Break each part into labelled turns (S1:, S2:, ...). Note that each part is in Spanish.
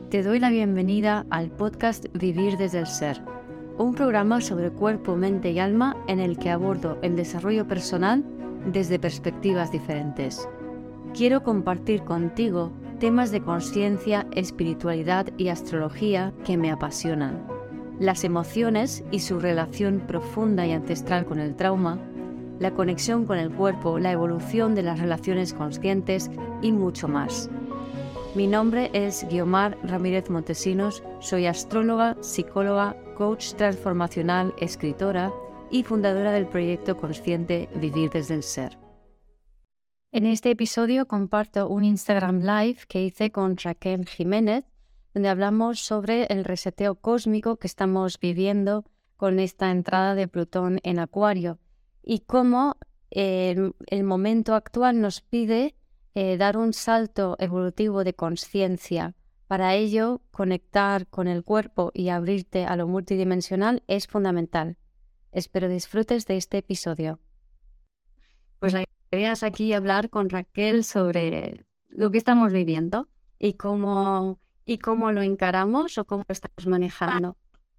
S1: Te doy la bienvenida al podcast Vivir desde el Ser, un programa sobre cuerpo, mente y alma en el que abordo el desarrollo personal desde perspectivas diferentes. Quiero compartir contigo temas de conciencia, espiritualidad y astrología que me apasionan, las emociones y su relación profunda y ancestral con el trauma, la conexión con el cuerpo, la evolución de las relaciones conscientes y mucho más. Mi nombre es Guiomar Ramírez Montesinos, soy astróloga, psicóloga, coach transformacional, escritora y fundadora del proyecto consciente Vivir desde el Ser. En este episodio comparto un Instagram Live que hice con Raquel Jiménez, donde hablamos sobre el reseteo cósmico que estamos viviendo con esta entrada de Plutón en Acuario y cómo el momento actual nos pide dar un salto evolutivo de conciencia. Para ello, conectar con el cuerpo y abrirte a lo multidimensional es fundamental. Espero disfrutes de este episodio. Pues la idea es aquí hablar con Raquel sobre lo que estamos viviendo y cómo lo encaramos o cómo lo estamos manejando.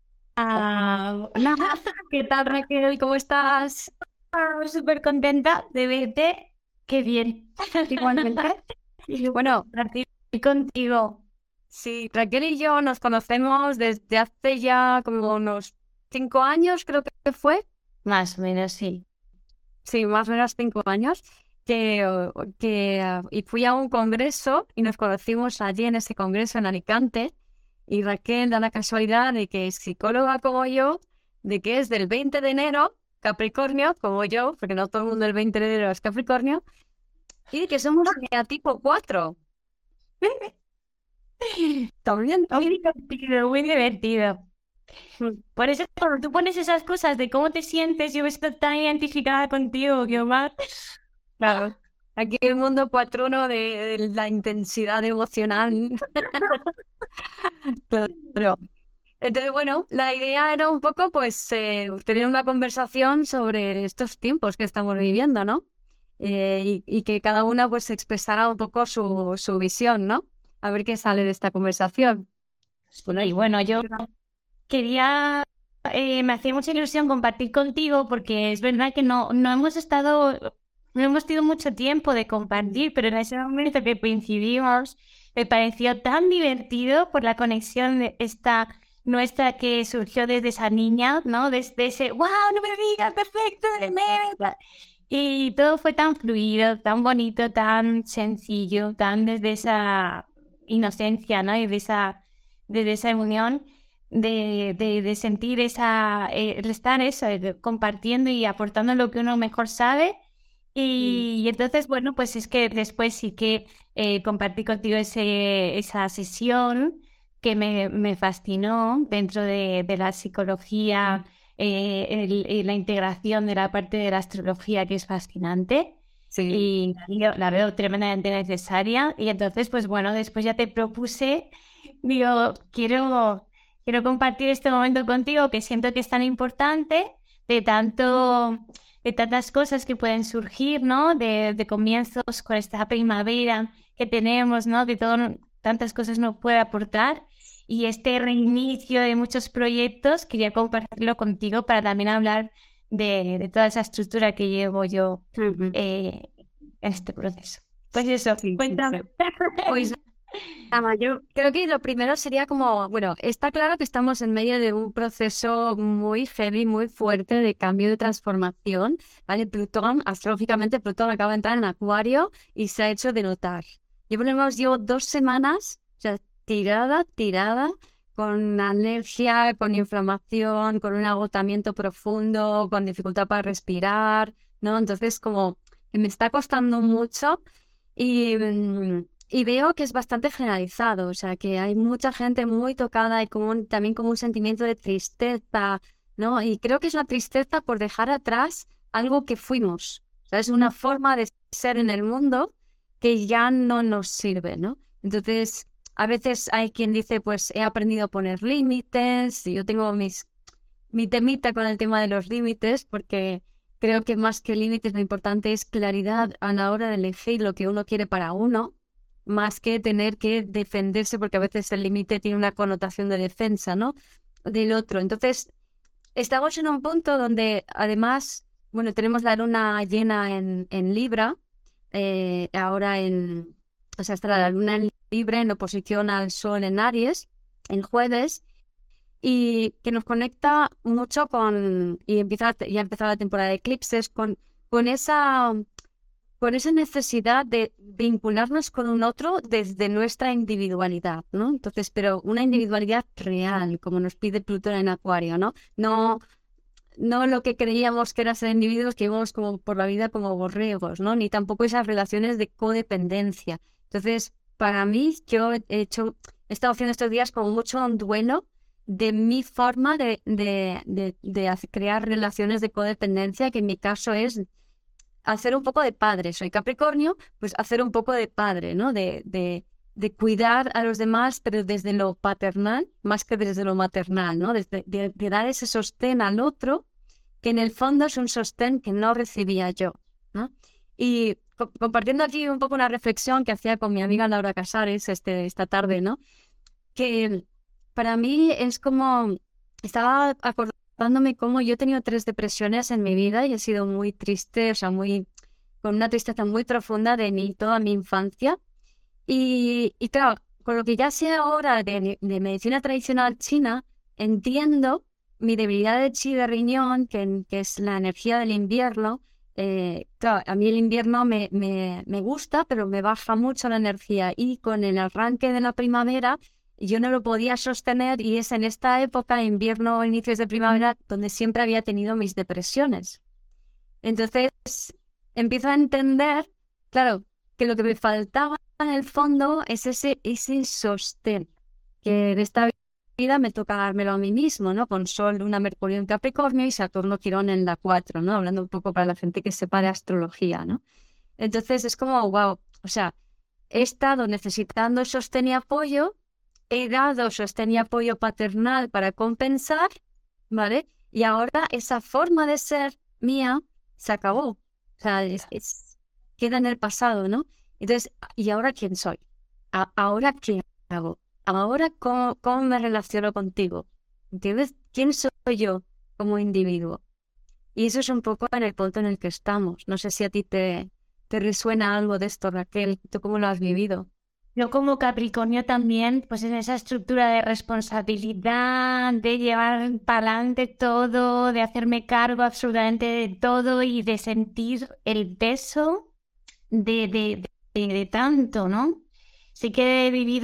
S2: Hola,
S1: ¿Qué tal, Raquel? ¿Cómo estás?
S2: súper contenta de verte. Qué bien.
S1: Igualmente. Bueno,
S2: Estoy contigo.
S1: sí, Raquel y yo nos conocemos desde hace ya como unos 5 años, creo que fue.
S2: Más o menos, sí.
S1: Sí, más o menos 5 años. Y fui a un congreso y nos conocimos allí en ese congreso en Alicante. Y Raquel da la casualidad de que es psicóloga como yo, de que es del 20 de enero, Capricornio, como yo, porque no todo el mundo el 20 de enero es Capricornio, y que somos tipo 4. También.
S2: Muy divertido. Por eso, cuando tú pones esas cosas de cómo te sientes, yo estoy tan identificada contigo, Guiomar.
S1: Claro. Aquí el mundo cuatruno de la intensidad emocional. Claro. Entonces, bueno, la idea era un poco, pues, tener una conversación sobre estos tiempos que estamos viviendo, ¿no? Y que cada una, pues, expresara un poco su visión, ¿no? A ver qué sale de esta conversación.
S2: Y bueno, yo quería, me hacía mucha ilusión compartir contigo porque es verdad que no hemos tenido mucho tiempo de compartir, pero en ese momento que coincidimos me pareció tan divertido por la conexión de esta nuestra que surgió desde esa niña, ¿no? Desde ese, wow, no me lo digas, perfecto, y todo fue tan fluido, tan bonito, tan sencillo, tan desde esa inocencia, ¿no? Y desde esa unión de sentir estar eso, compartiendo y aportando lo que uno mejor sabe. Y entonces, bueno, pues es que después sí que compartí contigo esa sesión que me fascinó dentro de la psicología, la integración de la parte de la astrología que es fascinante.
S1: Sí.
S2: Y yo la veo tremendamente necesaria. Y entonces, pues bueno, después ya te propuse, digo, quiero compartir este momento contigo que siento que es tan importante, de tantas cosas que pueden surgir, ¿no? De comienzos con esta primavera que tenemos, ¿no? Que tantas cosas nos puede aportar. Y este reinicio de muchos proyectos, quería compartirlo contigo para también hablar de toda esa estructura que llevo yo
S1: Ujú.
S2: en este proceso. Pues eso,
S1: Sí,
S2: cuéntame.
S1: Pues yo creo que lo primero sería como, bueno, está claro que estamos en medio de un proceso muy heavy, muy fuerte de cambio de transformación, ¿vale? Plutón, astrológicamente Plutón acaba de entrar en Acuario y se ha hecho de notar. Yo por lo menos llevo 2 semanas, o sea, tirada, con alergia, con inflamación, con un agotamiento profundo, con dificultad para respirar, ¿no? Entonces como que me está costando mucho y... Y veo que es bastante generalizado, o sea, que hay mucha gente muy tocada y también como un sentimiento de tristeza, ¿no? Y creo que es una tristeza por dejar atrás algo que fuimos. O sea, es una forma de ser en el mundo que ya no nos sirve, ¿no? Entonces, a veces hay quien dice, pues he aprendido a poner límites, y yo tengo mi temita con el tema de los límites, porque creo que más que límites lo importante es claridad a la hora de elegir lo que uno quiere para uno. más que tener que defenderse, porque a veces el límite tiene una connotación de defensa, ¿no? Del otro. Entonces, estamos en un punto donde además, bueno, tenemos la luna llena en Libra, ahora o sea, está la luna en Libra en oposición al Sol en Aries, en jueves, y que nos conecta mucho ya ha empezado la temporada de eclipses, con esa necesidad de vincularnos con un otro desde nuestra individualidad, ¿no? Entonces, pero una individualidad real, como nos pide Plutón en Acuario, ¿no? No lo que creíamos que era ser individuos que íbamos como por la vida como borregos, ¿no? Ni tampoco esas relaciones de codependencia. Entonces, para mí, yo he estado haciendo estos días como mucho un duelo de mi forma de crear relaciones de codependencia, que en mi caso es hacer un poco de padre. Soy Capricornio, pues hacer un poco de padre, ¿no? De cuidar a los demás, pero desde lo paternal, más que desde lo maternal, ¿no? De dar ese sostén al otro, que en el fondo es un sostén que no recibía yo, ¿no? Y compartiendo aquí un poco una reflexión que hacía con mi amiga Laura Casares esta tarde, ¿no? Que para mí es como, estaba acordándome cómo yo he tenido 3 depresiones en mi vida y he sido muy triste, o sea, con una tristeza muy profunda de toda mi infancia. Y claro, con lo que ya sé ahora de medicina tradicional china, entiendo mi debilidad de chi de riñón, que es la energía del invierno. Claro, a mí el invierno me gusta, pero me baja mucho la energía. Y con el arranque de la primavera, yo no lo podía sostener, y es en esta época, invierno, inicios de primavera, donde siempre había tenido mis depresiones. Entonces, empiezo a entender, claro, que lo que me faltaba en el fondo es ese sostén, que en esta vida me toca dármelo a mí mismo, ¿no? Con Sol, Luna, Mercurio en Capricornio y Saturno, Quirón en la 4, ¿no? Hablando un poco para la gente que sepa de astrología, ¿no? Entonces es como, wow, o sea, he estado necesitando sostén y apoyo, he dado sostén y apoyo paternal para compensar, ¿vale? Y ahora esa forma de ser mía se acabó. O sea, queda en el pasado, ¿no? Entonces, ¿y ahora quién soy? ¿Ahora qué hago? ¿Ahora cómo me relaciono contigo? ¿Entiendes? ¿Quién soy yo como individuo? Y eso es un poco en el punto en el que estamos. No sé si a ti te resuena algo de esto, Raquel. ¿Tú cómo lo has vivido?
S2: Yo como Capricornio también, pues en esa estructura de responsabilidad, de llevar para adelante todo, de hacerme cargo absolutamente de todo y de sentir el peso de tanto, ¿no? Sí que he vivido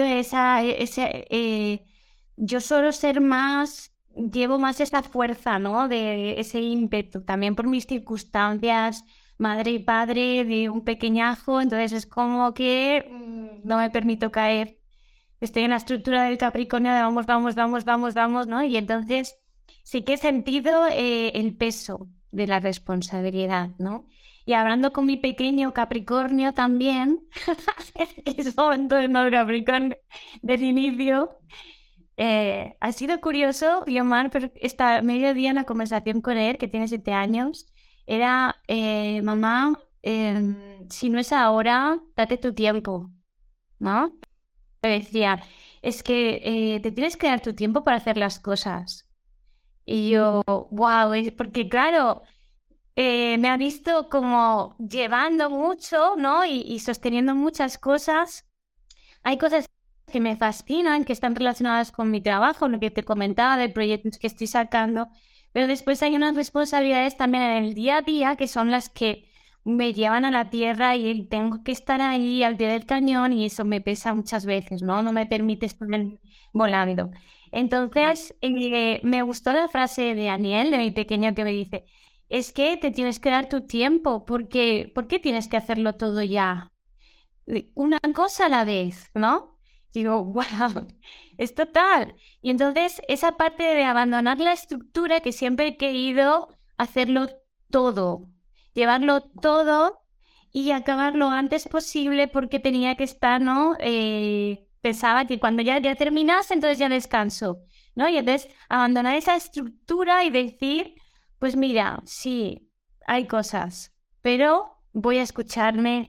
S2: yo suelo ser más, llevo más esa fuerza, ¿no? De ese ímpetu, también por mis circunstancias, madre y padre de un pequeñajo, entonces es como que no me permito caer. Estoy en la estructura del Capricornio de vamos, vamos, vamos, vamos, vamos, ¿no? Y entonces sí que he sentido el peso de la responsabilidad, ¿no? Y hablando con mi pequeño Capricornio también, es momento de no Capricornio del inicio, ha sido curioso, Guiomar, pero esta mediodía en la conversación con él, que tiene 7 años, era, mamá, si no es ahora, date tu tiempo, ¿no? Me decía, es que te tienes que dar tu tiempo para hacer las cosas. Y yo, wow, porque claro, me ha visto como llevando mucho, ¿no? Y sosteniendo muchas cosas. Hay cosas que me fascinan, que están relacionadas con mi trabajo, lo que te comentaba, de proyectos que estoy sacando, pero después hay unas responsabilidades también en el día a día que son las que me llevan a la tierra y tengo que estar ahí al pie del cañón y eso me pesa muchas veces, ¿no? No me permite estar volando. Entonces, me gustó la frase de Aniel, de mi pequeño, que me dice, es que te tienes que dar tu tiempo, porque ¿por qué tienes que hacerlo todo ya? Una cosa a la vez, ¿no? Digo, wow, es total. Y entonces esa parte de abandonar la estructura que siempre he querido hacerlo todo, llevarlo todo y acabar lo antes posible porque tenía que estar, ¿no? Pensaba que cuando ya terminase, entonces ya descanso, ¿no? Y entonces abandonar esa estructura y decir, pues mira, sí, hay cosas, pero voy a escucharme,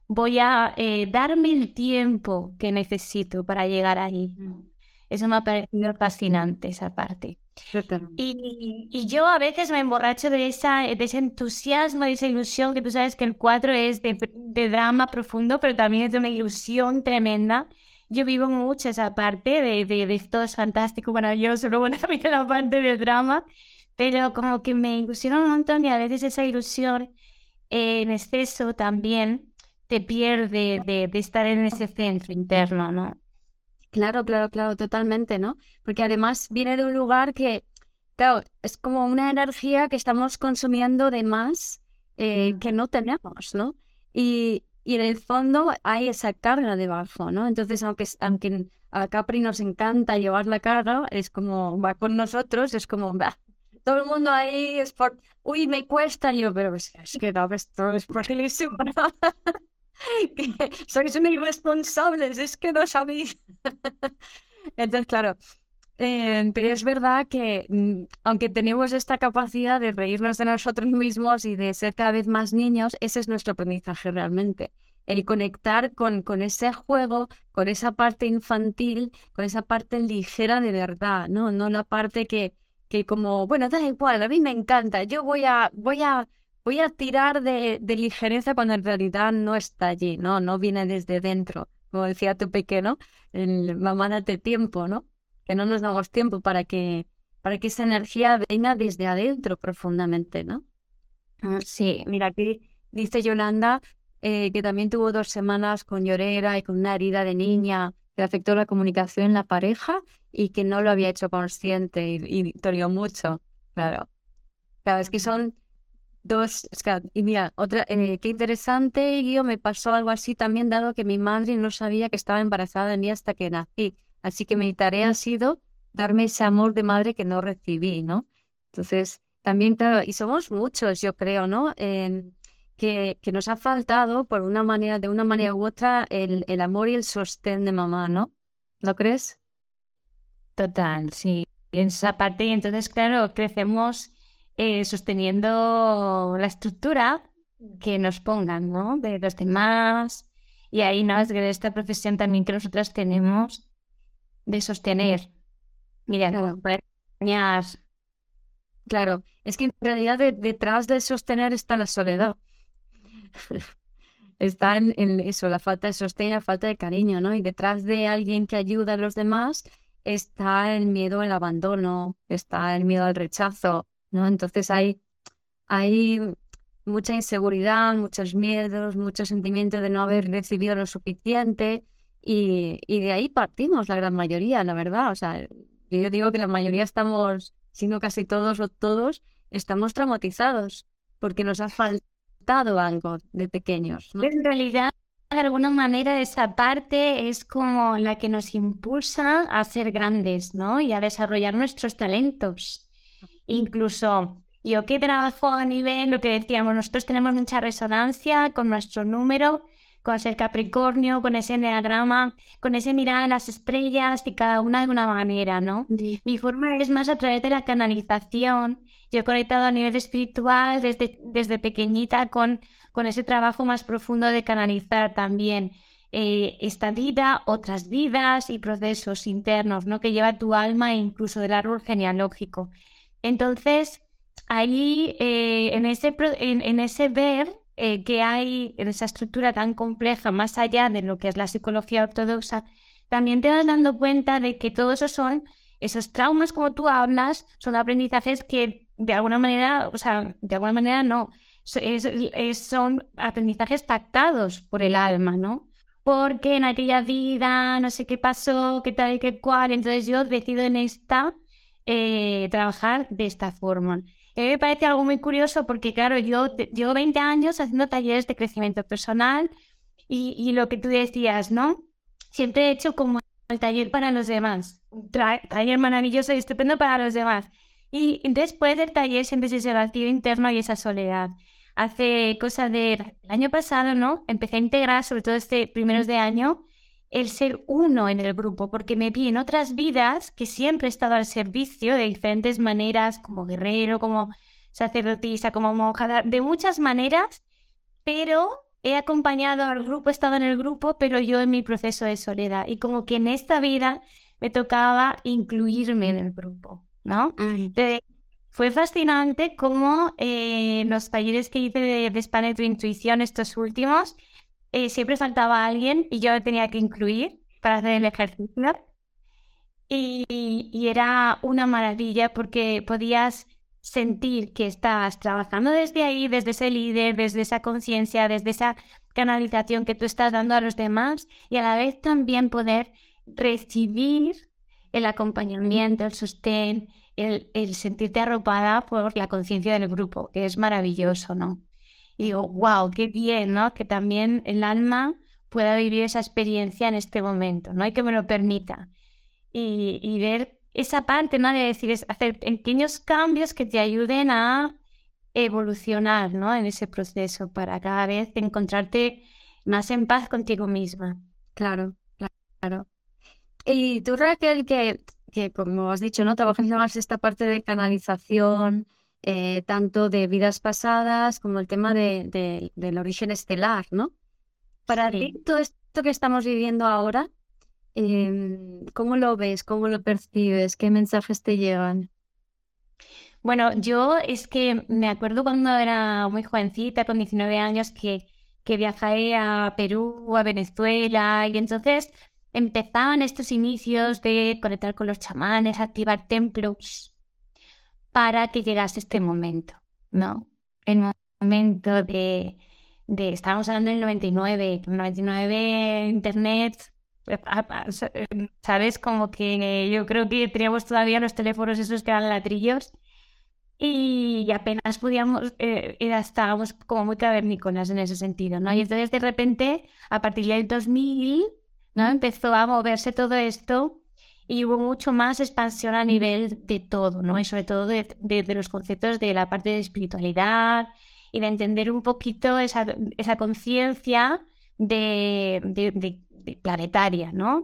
S2: voy a darme el tiempo que necesito para llegar ahí. Eso me ha parecido fascinante, esa parte. Y yo a veces me emborracho de ese entusiasmo, de esa ilusión, que tú sabes que el 4 es de drama profundo, pero también es de una ilusión tremenda. Yo vivo mucho esa parte de todo es fantástico, maravilloso, luego también la parte del drama, pero como que me ilusiona un montón y a veces esa ilusión en exceso también te pierde de estar en ese centro interno, ¿no?
S1: Claro, totalmente, ¿no? Porque además viene de un lugar que, claro, es como una energía que estamos consumiendo de más que no tenemos, ¿no? Y en el fondo hay esa carga debajo, ¿no? Entonces, aunque a Capri nos encanta llevar la carga, es como, va con nosotros, es como, bah, todo el mundo ahí es por, uy, me cuesta, y yo, pero es que no, esto es facilísimo, ¿no? Que sois unos irresponsables, es que no sabéis. Entonces, claro, pero es verdad que aunque tenemos esta capacidad de reírnos de nosotros mismos y de ser cada vez más niños, ese es nuestro aprendizaje realmente. El conectar con ese juego, con esa parte infantil, con esa parte ligera de verdad, ¿no? No la parte que como, bueno, da igual, a mí me encanta, yo voy a tirar de ligereza cuando en realidad no está allí, ¿no? No viene desde dentro. Como decía tu pequeño, mamá, date tiempo, ¿no? Que no nos damos tiempo para que esa energía venga desde adentro profundamente, ¿no? Sí, mira, aquí dice Yolanda que también tuvo 2 semanas con llorera y con una herida de niña que afectó la comunicación en la pareja y que no lo había hecho consciente y dolió mucho. Claro, claro, es que son dos, y mira, otra, qué interesante, Guío, me pasó algo así también, dado que mi madre no sabía que estaba embarazada de mí hasta que nací. Así que mi tarea ha sido darme ese amor de madre que no recibí, ¿no? Entonces, también, claro, y somos muchos, yo creo, ¿no? Que nos ha faltado, de una manera u otra, el amor y el sostén de mamá, ¿no? ¿Lo crees?
S2: Total, sí. En esa parte, y entonces, claro, crecemos sosteniendo la estructura que nos pongan, ¿no? De los demás. Y ahí, ¿no? Es de esta profesión también que nosotras tenemos de sostener. Mira,
S1: Claro.
S2: niñas,
S1: Claro, es que en realidad detrás de sostener está la soledad. Está en eso, la falta de sostén, la falta de cariño, ¿no? Y detrás de alguien que ayuda a los demás está el miedo al abandono, está el miedo al rechazo, ¿no? Entonces hay mucha inseguridad, muchos miedos, mucho sentimiento de no haber recibido lo suficiente y de ahí partimos la gran mayoría, la verdad. O sea, yo digo que la mayoría estamos, si no casi todos o todos, estamos traumatizados porque nos ha faltado algo de pequeños, ¿no?
S2: en realidad, de alguna manera, esa parte es como la que nos impulsa a ser grandes, ¿no? Y a desarrollar nuestros talentos. Incluso yo que trabajo a nivel, lo que decíamos, nosotros tenemos mucha resonancia con nuestro número, con ser Capricornio, con ese enneagrama, con ese mirar a las estrellas y cada una de una manera, ¿no? Mi forma es más a través de la canalización. Yo he conectado a nivel espiritual desde pequeñita con ese trabajo más profundo de canalizar también esta vida, otras vidas y procesos internos, ¿no? Que lleva tu alma e incluso del árbol genealógico. Entonces, ahí en ese ver que hay en esa estructura tan compleja, más allá de lo que es la psicología ortodoxa, también te vas dando cuenta de que todo eso son esos traumas, como tú hablas, son aprendizajes que de alguna manera, o sea, de alguna manera no, son aprendizajes pactados por el alma, ¿no? Porque en aquella vida no sé qué pasó, qué tal y qué cual, entonces yo decido en esta trabajar de esta forma. A mí me parece algo muy curioso porque, claro, yo llevo 20 años haciendo talleres de crecimiento personal y lo que tú decías, ¿no? Siempre he hecho como el taller para los demás, un taller maravilloso y estupendo para los demás. Y después del taller siempre es ese vacío interno y esa soledad. Hace cosa del año pasado, ¿no? Empecé a integrar, sobre todo primeros de año, el ser uno en el grupo, porque me vi en otras vidas que siempre he estado al servicio de diferentes maneras, como guerrero, como sacerdotisa, como monja, de muchas maneras, pero he acompañado al grupo, he estado en el grupo, pero yo en mi proceso de soledad. Y como que en esta vida me tocaba incluirme en el grupo, ¿no? Entonces, fue fascinante cómo los talleres que hice de Spanish de Intuición, estos últimos, siempre faltaba alguien y yo me tenía que incluir para hacer el ejercicio. Y era una maravilla porque podías sentir que estabas trabajando desde ahí, desde ese líder, desde esa conciencia, desde esa canalización que tú estás dando a los demás y a la vez también poder recibir el acompañamiento, el sostén, el sentirte arropada por la conciencia del grupo, que es maravilloso, ¿no? Y digo, wow, qué bien, ¿no? Que también el alma pueda vivir esa experiencia en este momento, ¿no? Y que me lo permita y ver esa parte, ¿no? De decir, es hacer pequeños cambios que te ayuden a evolucionar, ¿no? En ese proceso para cada vez encontrarte más en paz contigo misma.
S1: Claro, claro. Y tú, Raquel, que como has dicho, ¿no? Trabajas más esta parte de canalización, tanto de vidas pasadas como el tema del origen estelar, ¿no? Para ti, todo esto que estamos viviendo ahora, ¿cómo lo ves? ¿Cómo lo percibes? ¿Qué mensajes te llegan?
S2: Bueno, yo es que me acuerdo cuando era muy jovencita, con 19 años, que viajé a Perú, a Venezuela, y entonces empezaban estos inicios de conectar con los chamanes, activar templos, para que llegase este momento, ¿no? El momento estábamos hablando del 99, 99 Internet, ¿sabes? Como que yo creo que teníamos todavía los teléfonos esos que eran ladrillos y apenas podíamos, estábamos como muy cavernícolas en ese sentido, ¿no? Y entonces de repente, a partir del 2000, ¿no? Empezó a moverse todo esto y hubo mucho más expansión a nivel de todo, ¿no? Y sobre todo de los conceptos de la parte de espiritualidad y de entender un poquito esa conciencia de planetaria, ¿no?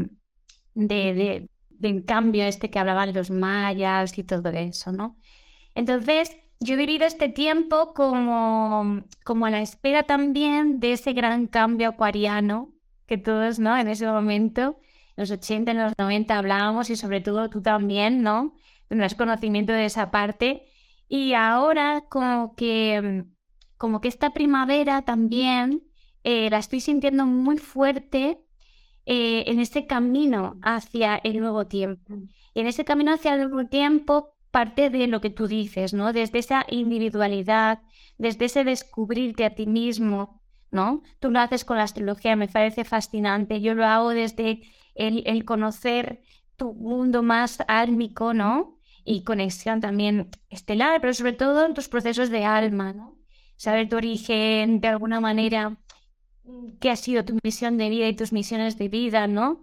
S2: Del cambio este que hablaban los mayas y todo eso, ¿no? Entonces, yo he vivido este tiempo como a la espera también de ese gran cambio acuariano que todos, ¿no? En ese momento, en los 80, en los 90 hablábamos y sobre todo tú también, ¿no? Tendrás conocimiento de esa parte. Y ahora como que esta primavera también la estoy sintiendo muy fuerte en este camino hacia el nuevo tiempo. Y en ese camino hacia el nuevo tiempo parte de lo que tú dices, ¿no? Desde esa individualidad, desde ese descubrirte a ti mismo, ¿no? Tú lo haces con la astrología, me parece fascinante. Yo lo hago desde el conocer tu mundo más álmico, ¿no? Y conexión también estelar, pero sobre todo en tus procesos de alma, ¿no? Saber tu origen, de alguna manera, qué ha sido tu misión de vida y tus misiones de vida, ¿no?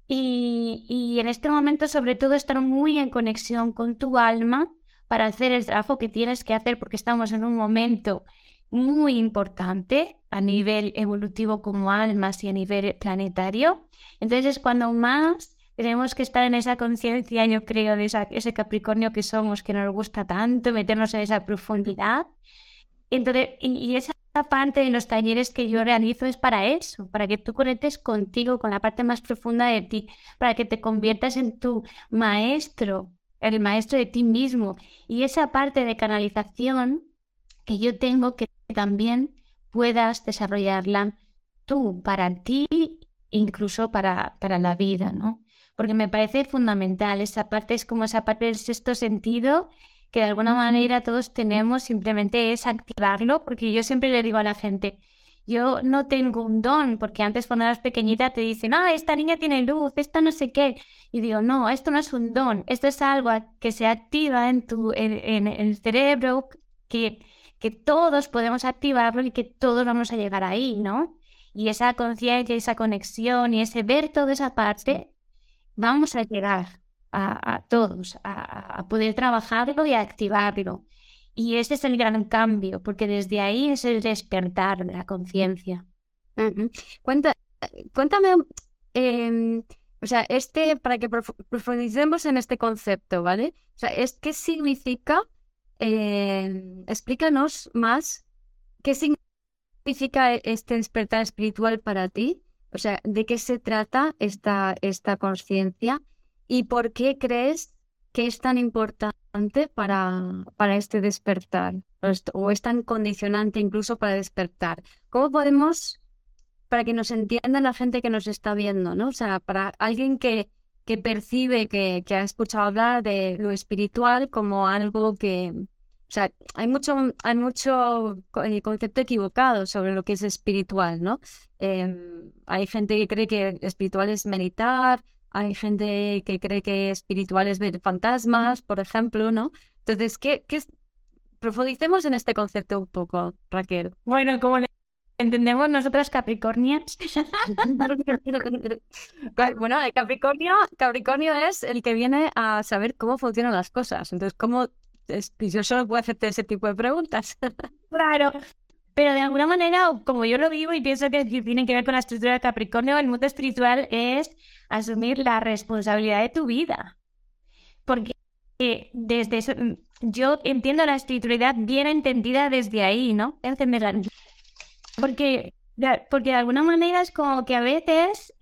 S2: Y en este momento, sobre todo, estar muy en conexión con tu alma para hacer el trabajo que tienes que hacer, porque estamos en un momento muy importante a nivel evolutivo como almas y a nivel planetario. Entonces es cuando más tenemos que estar en esa conciencia, yo creo, de ese Capricornio que somos, que nos gusta tanto, meternos en esa profundidad. Entonces, y esa parte de los talleres que yo realizo es para eso, para que tú conectes contigo, con la parte más profunda de ti, para que te conviertas en tu maestro, el maestro de ti mismo. Y esa parte de canalización que yo tengo, que también puedas desarrollarla tú, para ti, incluso para la vida, ¿no? Porque me parece fundamental, esa parte es como esa parte del sexto sentido que de alguna manera todos tenemos, simplemente es activarlo, porque yo siempre le digo a la gente, yo no tengo un don, porque antes cuando eras pequeñita te dicen, esta niña tiene luz, esta no sé qué, y digo, no, esto no es un don, esto es algo que se activa en el cerebro, que todos podemos activarlo y que todos vamos a llegar ahí, ¿no? Y esa conciencia, esa conexión y ese ver toda esa parte, vamos a llegar a todos, a poder trabajarlo y a activarlo. Y ese es el gran cambio, porque desde ahí es el despertar de la conciencia.
S1: Cuéntame, o sea, para que profundicemos en este concepto, ¿vale? O sea, ¿qué significa? Explícanos más qué significa significa este despertar espiritual para ti? O sea, ¿de qué se trata esta conciencia? ¿Y por qué crees que es tan importante para este despertar? ¿O es tan condicionante incluso para despertar? ¿Cómo podemos, para que nos entienda la gente que nos está viendo, ¿no? O sea, para alguien que percibe, que ha escuchado hablar de lo espiritual como algo que... O sea, hay mucho concepto equivocado sobre lo que es espiritual, ¿no? Hay gente que cree que espiritual es meditar, hay gente que cree que espiritual es ver fantasmas, por ejemplo, ¿no? Entonces, profundicemos en este concepto un poco, Raquel.
S2: Bueno, como entendemos nosotras Capricornias.
S1: Bueno, el Capricornio es el que viene a saber cómo funcionan las cosas. Entonces, yo solo puedo hacerte ese tipo de preguntas.
S2: Claro, pero de alguna manera, como yo lo vivo y pienso que tiene que ver con la estructura de Capricornio, el mundo espiritual es asumir la responsabilidad de tu vida. Porque desde eso, yo entiendo la espiritualidad bien entendida desde ahí, ¿no? Entenderla. Porque de alguna manera es como que a veces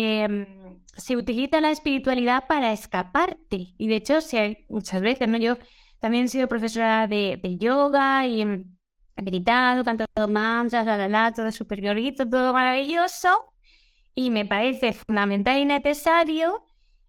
S2: se utiliza la espiritualidad para escaparte. Y de hecho, muchas veces, ¿no? Yo también he sido profesora de yoga y he meditado, cantado mantras, todo súper bonito, todo maravilloso. Y me parece fundamental y necesario.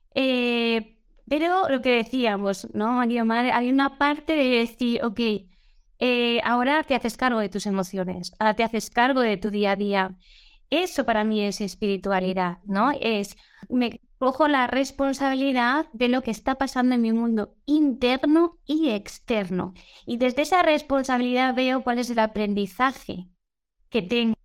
S2: Pero lo que decíamos, ¿no, Guiomar? Hay una parte de decir, ok, ahora te haces cargo de tus emociones, ahora te haces cargo de tu día a día. Eso para mí es espiritualidad, ¿no? Me cojo la responsabilidad de lo que está pasando en mi mundo interno y externo. Y desde esa responsabilidad veo cuál es el aprendizaje que tengo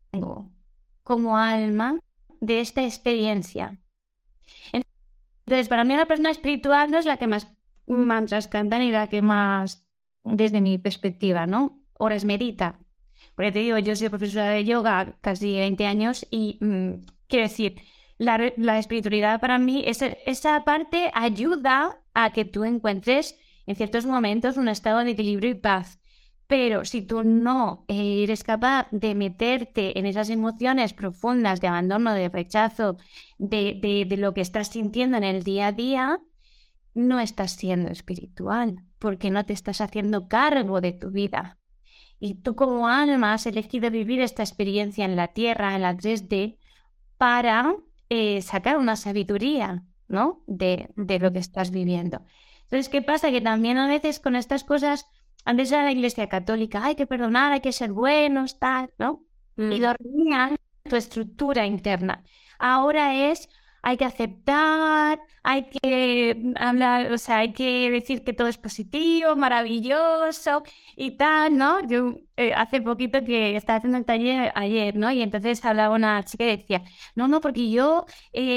S2: como alma de esta experiencia. Entonces, para mí una persona espiritual no es la que más mantras canta ni la que más, desde mi perspectiva, ¿no? Horas medita. Porque te digo, yo soy profesora de yoga casi 20 años y quiero decir, la espiritualidad para mí, esa parte ayuda a que tú encuentres en ciertos momentos un estado de equilibrio y paz. Pero si tú no eres capaz de meterte en esas emociones profundas de abandono, de rechazo, de lo que estás sintiendo en el día a día, no estás siendo espiritual, porque no te estás haciendo cargo de tu vida. Y tú como alma has elegido vivir esta experiencia en la Tierra, en la 3D, para sacar una sabiduría, ¿no? de lo que estás viviendo. Entonces, ¿qué pasa? Que también a veces con estas cosas, antes era la Iglesia Católica, hay que perdonar, hay que ser buenos, tal, ¿no? Y dormían tu estructura interna. Ahora hay que aceptar, hay que hablar, o sea, hay que decir que todo es positivo, maravilloso y tal, ¿no? Yo hace poquito que estaba haciendo el taller ayer, ¿no? Y entonces hablaba una chica y decía, no, porque yo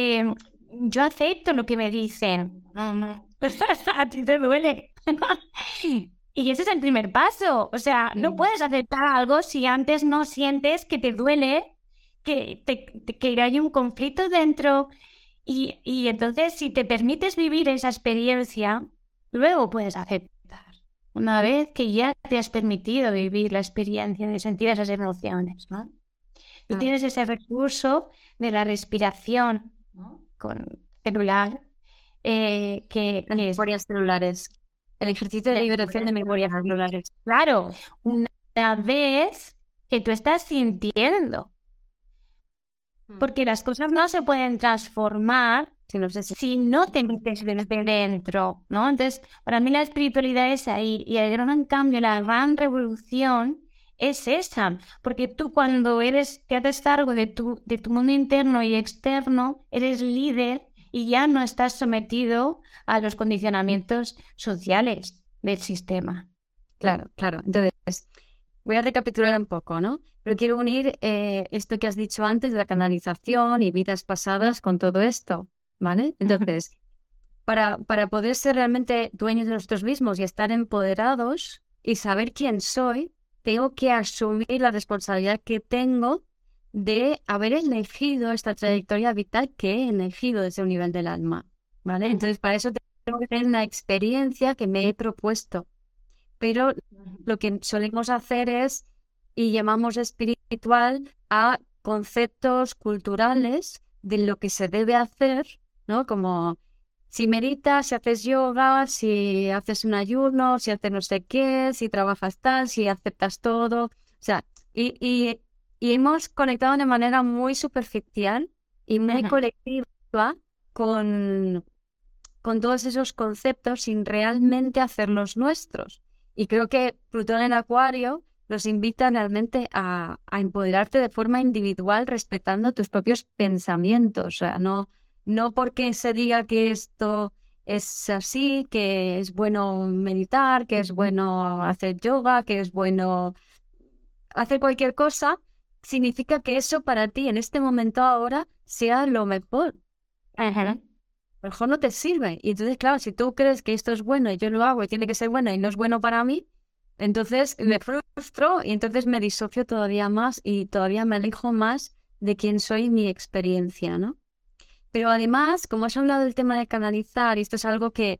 S2: acepto lo que me dicen. No, a ti te duele. Y ese es el primer paso. O sea, no puedes aceptar algo si antes no sientes que te duele, que hay un conflicto dentro. Y entonces, si te permites vivir esa experiencia, luego puedes aceptar. Una vez que ya te has permitido vivir la experiencia de sentir esas emociones, ¿no? Tú tienes ese recurso de la respiración, ¿no? Celular,
S1: memorias celulares. El ejercicio de liberación de memorias celulares.
S2: Claro, una vez que tú estás sintiendo. Porque las cosas no se pueden transformar si no te metes desde dentro, ¿no? Entonces, para mí la espiritualidad es ahí. Y el gran cambio, la gran revolución es esa. Porque tú cuando te haces cargo de tu mundo interno y externo, eres líder y ya no estás sometido a los condicionamientos sociales del sistema.
S1: Claro. Entonces, voy a recapitular un poco, ¿no? Pero quiero unir esto que has dicho antes de la canalización y vidas pasadas con todo esto, ¿vale? Entonces, para poder ser realmente dueños de nosotros mismos y estar empoderados y saber quién soy, tengo que asumir la responsabilidad que tengo de haber elegido esta trayectoria vital que he elegido desde un nivel del alma, ¿vale? Entonces, para eso tengo que tener una experiencia que me he propuesto. Pero lo que solemos hacer es y llamamos espiritual a conceptos culturales de lo que se debe hacer, ¿no? Como si meditas, si haces yoga, si haces un ayuno, si haces no sé qué, si trabajas tal, si aceptas todo. O sea, y hemos conectado de manera muy superficial y muy colectiva con, con todos esos conceptos sin realmente hacerlos nuestros. Y creo que Plutón en Acuario nos invita realmente a empoderarte de forma individual respetando tus propios pensamientos. O sea, no porque se diga que esto es así, que es bueno meditar, que es bueno hacer yoga, que es bueno hacer cualquier cosa, significa que eso para ti en este momento ahora sea lo mejor.
S2: Ajá.
S1: A lo mejor no te sirve. Y entonces, claro, si tú crees que esto es bueno y yo lo hago y tiene que ser bueno y no es bueno para mí, entonces me frustro y entonces me disocio todavía más y todavía me alejo más de quién soy y mi experiencia, ¿no? Pero además, como has hablado del tema de canalizar, y esto es algo que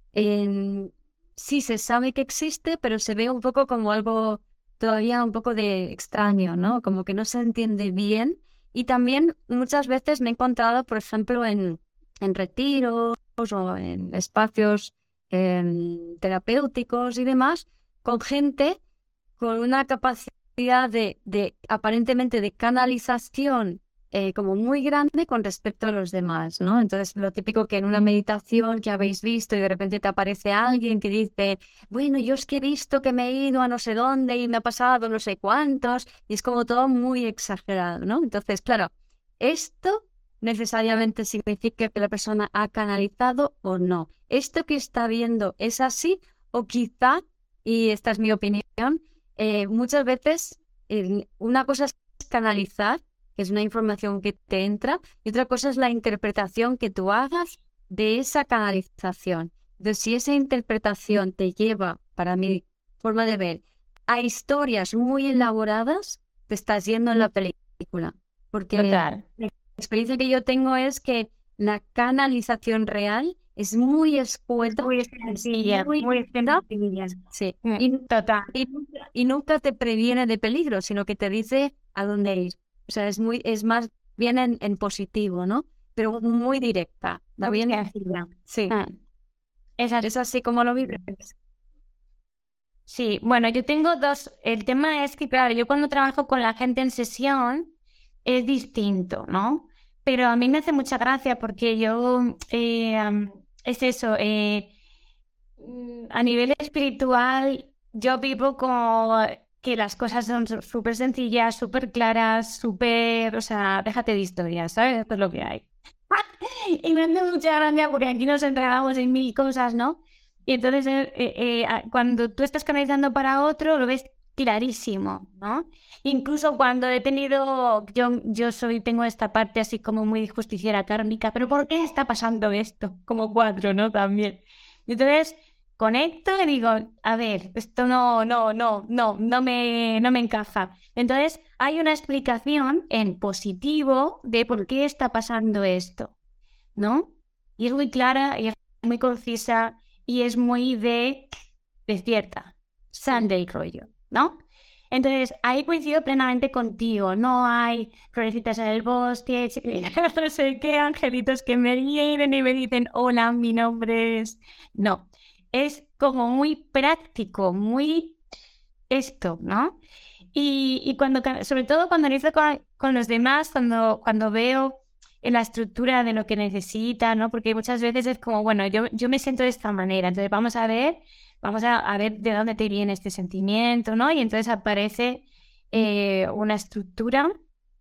S1: sí se sabe que existe, pero se ve un poco como algo todavía un poco de extraño, ¿no? Como que no se entiende bien. Y también muchas veces me he encontrado, por ejemplo, en retiros o en espacios terapéuticos y demás, con gente con una capacidad de aparentemente de canalización como muy grande con respecto a los demás, ¿no? Entonces, lo típico que en una meditación que habéis visto y de repente te aparece alguien que dice, bueno, yo es que he visto que me he ido a no sé dónde y me ha pasado no sé cuántos, y es como todo muy exagerado, ¿no? Entonces, claro, esto necesariamente significa que la persona ha canalizado o no. Esto que está viendo es así o quizá, y esta es mi opinión, muchas veces una cosa es canalizar, que es una información que te entra, y otra cosa es la interpretación que tú hagas de esa canalización. Entonces, si esa interpretación te lleva, para mi forma de ver, a historias muy elaboradas, te estás yendo en la película. Porque
S2: Total.
S1: la experiencia que yo tengo es que la canalización real es muy escueta,
S2: Muy sencilla, muy sencilla.
S1: sí,
S2: Total.
S1: y nunca te previene de peligro, sino que te dice a dónde ir. O sea, es más bien en positivo, ¿no? Pero muy directa. ¿Está bien?
S2: Sencilla.
S1: Sí.
S2: Es
S1: Es así como lo vives.
S2: Sí, bueno, yo tengo dos. El tema es que, claro, yo cuando trabajo con la gente en sesión es distinto, ¿no? Pero a mí me hace mucha gracia porque yo, es eso, a nivel espiritual, yo vivo como que las cosas son súper sencillas, súper claras, súper, o sea, déjate de historias, ¿sabes? Esto es lo que hay. Y me hace mucha gracia porque aquí nos enredamos en mil cosas, ¿no? Y entonces, cuando tú estás canalizando para otro, lo ves clarísimo, ¿no? Incluso cuando he tenido, tengo esta parte así como muy justiciera kármica, pero ¿por qué está pasando esto? Como cuatro, ¿no? También. Y entonces conecto y digo, a ver, esto no me encaja. Entonces, hay una explicación en positivo de por qué está pasando esto, ¿no? Y es muy clara y es muy concisa y es muy de cierta, Sunday rollo, ¿no? Entonces, ahí coincido plenamente contigo. No hay florecitas en el bosque, no sé qué, angelitos que me vienen y me dicen, hola, mi nombre es... No, es como muy práctico, muy esto, ¿no? Y cuando, sobre todo cuando analizo con los demás, cuando veo en la estructura de lo que necesitan, ¿no? Porque muchas veces es como, bueno, yo me siento de esta manera, entonces vamos a ver de dónde te viene este sentimiento, ¿no? Y entonces aparece una estructura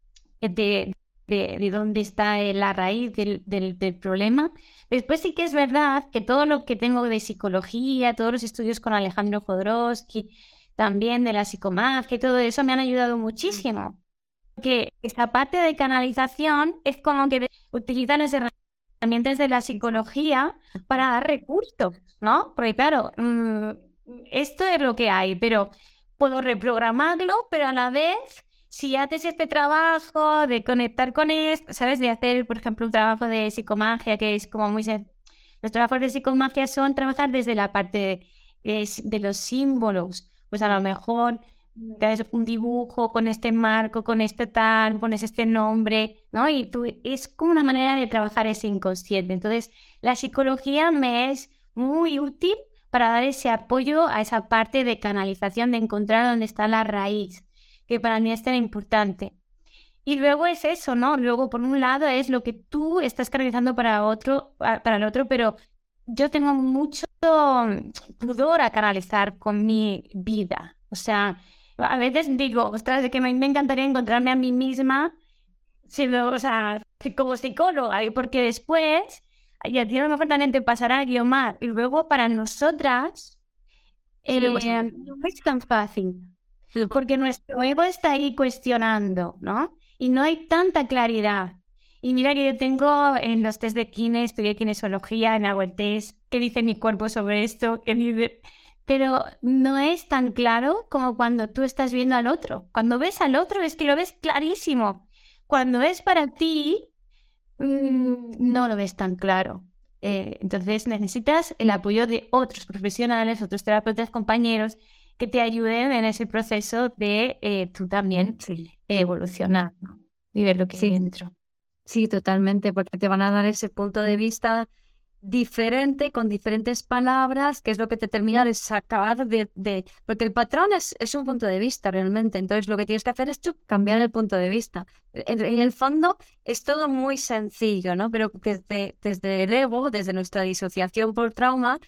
S2: de dónde está la raíz del problema. Después sí que es verdad que todo lo que tengo de psicología, todos los estudios con Alejandro Jodorowsky, también de la psicomagia y todo eso me han ayudado muchísimo. Porque esta parte de canalización es como que utilizan esas herramientas de la psicología para dar recursos, ¿no? Porque claro, esto es lo que hay, pero puedo reprogramarlo, pero a la vez, si haces este trabajo de conectar con esto, ¿sabes? De hacer, por ejemplo, un trabajo de psicomagia que es como muy... Los trabajos de psicomagia son trabajar desde la parte de los símbolos. Pues a lo mejor te haces un dibujo con este marco, con este tal, pones este nombre, ¿no? Y tú, es como una manera de trabajar ese inconsciente. Entonces, la psicología me es muy útil para dar ese apoyo a esa parte de canalización, de encontrar dónde está la raíz, que para mí es tan importante. Y luego es eso, ¿no? Luego, por un lado, es lo que tú estás canalizando para el otro, pero yo tengo mucho pudor a canalizar con mi vida. O sea, a veces digo, ostras, de que me encantaría encontrarme a mí misma siendo, o sea, como psicóloga, porque después, y a ti a lo mejor también te pasará, Guiomar, y luego para nosotras, no es tan fácil, porque nuestro ego está ahí cuestionando, ¿no? Y no hay tanta claridad. Y mira que yo tengo en los test de kine, estudié kinesiología, me hago el test, qué dice mi cuerpo sobre esto, qué dice... Pero no es tan claro como cuando tú estás viendo al otro. Cuando ves al otro es que lo ves clarísimo. Cuando es para ti, no lo ves tan claro. Entonces necesitas el apoyo de otros profesionales, otros terapeutas, compañeros que te ayuden en ese proceso de tú también evolucionar, ¿no? Y ver lo que hay dentro.
S1: Sí, totalmente, porque te van a dar ese punto de vista diferente, con diferentes palabras, que es lo que te termina de sacar Porque el patrón es un punto de vista realmente, entonces lo que tienes que hacer es tú cambiar el punto de vista. En el fondo es todo muy sencillo, ¿no? Pero desde el ego, desde nuestra disociación por trauma,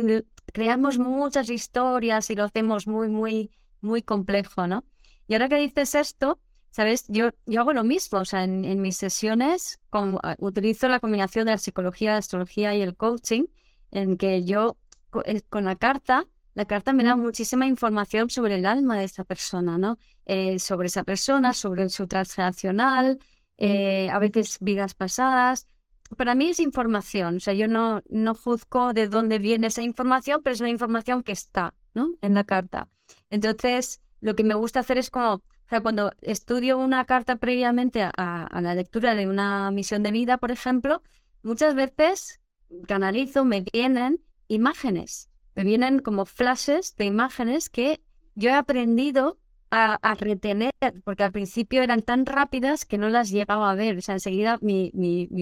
S1: creamos muchas historias y lo hacemos muy, muy, muy complejo, ¿no? Y ahora que dices esto... ¿Sabes? Yo hago lo mismo, o sea, en mis sesiones utilizo la combinación de la psicología, la astrología y el coaching, en que yo con la carta me da muchísima información sobre el alma de esa persona, ¿no? Sobre esa persona, sobre su transgeneracional, a veces vidas pasadas. Para mí es información, o sea, yo no juzgo de dónde viene esa información, pero es una información que está, ¿no? En la carta. Entonces, lo que me gusta hacer es como... O sea, cuando estudio una carta previamente a la lectura de una misión de vida, por ejemplo, muchas veces canalizo, me vienen imágenes, me vienen como flashes de imágenes que yo he aprendido a retener, porque al principio eran tan rápidas que no las llegaba a ver. O sea, enseguida mi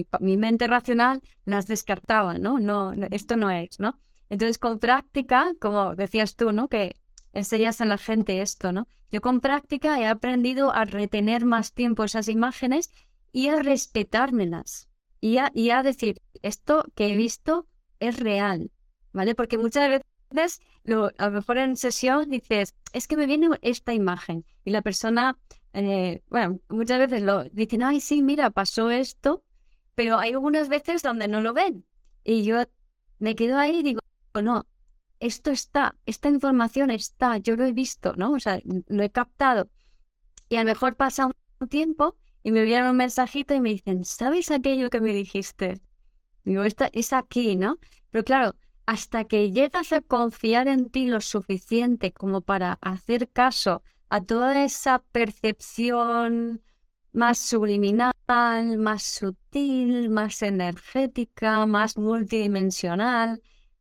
S1: mente racional las descartaba, ¿no? No, esto no es, ¿no? Entonces, con práctica, como decías tú, ¿no? Que enseñas a la gente esto, ¿no? Yo con práctica he aprendido a retener más tiempo esas imágenes y a respetármelas y a decir, esto que he visto es real, ¿vale? Porque muchas veces, a lo mejor en sesión dices, es que me viene esta imagen y la persona, bueno, muchas veces lo dicen, ay, sí, mira, pasó esto, pero hay algunas veces donde no lo ven y yo me quedo ahí y digo, no, esto está, esta información está, yo lo he visto, ¿no? O sea, lo he captado. Y a lo mejor pasa un tiempo y me envían un mensajito y me dicen, ¿sabes aquello que me dijiste? Digo, esta es aquí, ¿no? Pero claro, hasta que llegas a confiar en ti lo suficiente como para hacer caso a toda esa percepción más subliminal, más sutil, más energética, más multidimensional,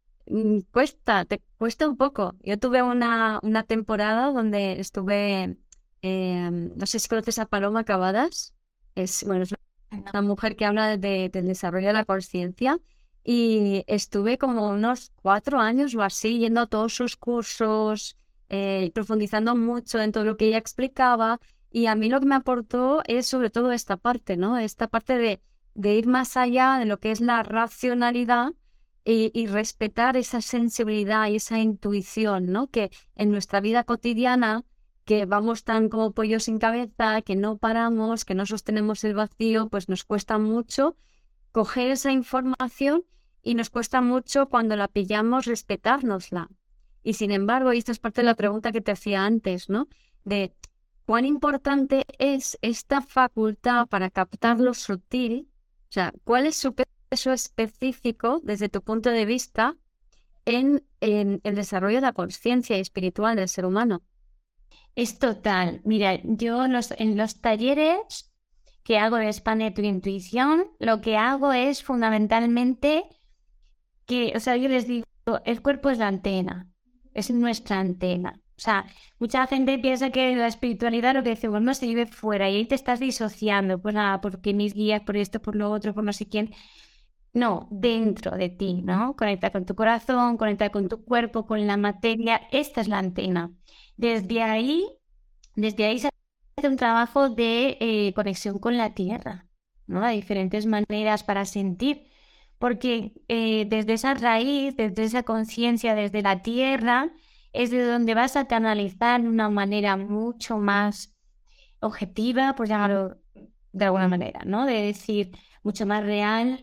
S1: te cuesta un poco. Yo tuve una temporada donde estuve, no sé si conoces a Paloma Cavadas, bueno, es una mujer que habla del desarrollo de la conciencia y estuve como unos 4 años o así yendo a todos sus cursos, profundizando mucho en todo lo que ella explicaba y a mí lo que me aportó es sobre todo esta parte, ¿no? Esta parte de ir más allá de lo que es la racionalidad y respetar esa sensibilidad y esa intuición, ¿no? Que en nuestra vida cotidiana, que vamos tan como pollos sin cabeza, que no paramos, que no sostenemos el vacío, pues nos cuesta mucho coger esa información y nos cuesta mucho cuando la pillamos respetárnosla. Y sin embargo, y esta es parte de la pregunta que te hacía antes, ¿no? De cuán importante es esta facultad para captar lo sutil, o sea, cuál es su peso específico desde tu punto de vista en el desarrollo de la conciencia espiritual del ser humano.
S2: Es total. Mira, yo en los talleres que hago de Expande tu Intuición, lo que hago es fundamentalmente que, o sea, yo les digo, el cuerpo es la antena, es nuestra antena. O sea, mucha gente piensa que la espiritualidad, lo que decimos, no se vive fuera y ahí te estás disociando. Pues nada, porque mis guías, por esto, por lo otro, por no sé quién. No, dentro de ti, ¿no? Conecta con tu corazón, conecta con tu cuerpo, con la materia. Esta es la antena. Desde ahí, desde ahí se hace un trabajo de conexión con la tierra, ¿no? Hay diferentes maneras para sentir, porque desde esa raíz, desde esa conciencia, desde la tierra, es de donde vas a canalizar de una manera mucho más objetiva, por llamarlo de alguna manera, ¿no? De decir, mucho más real,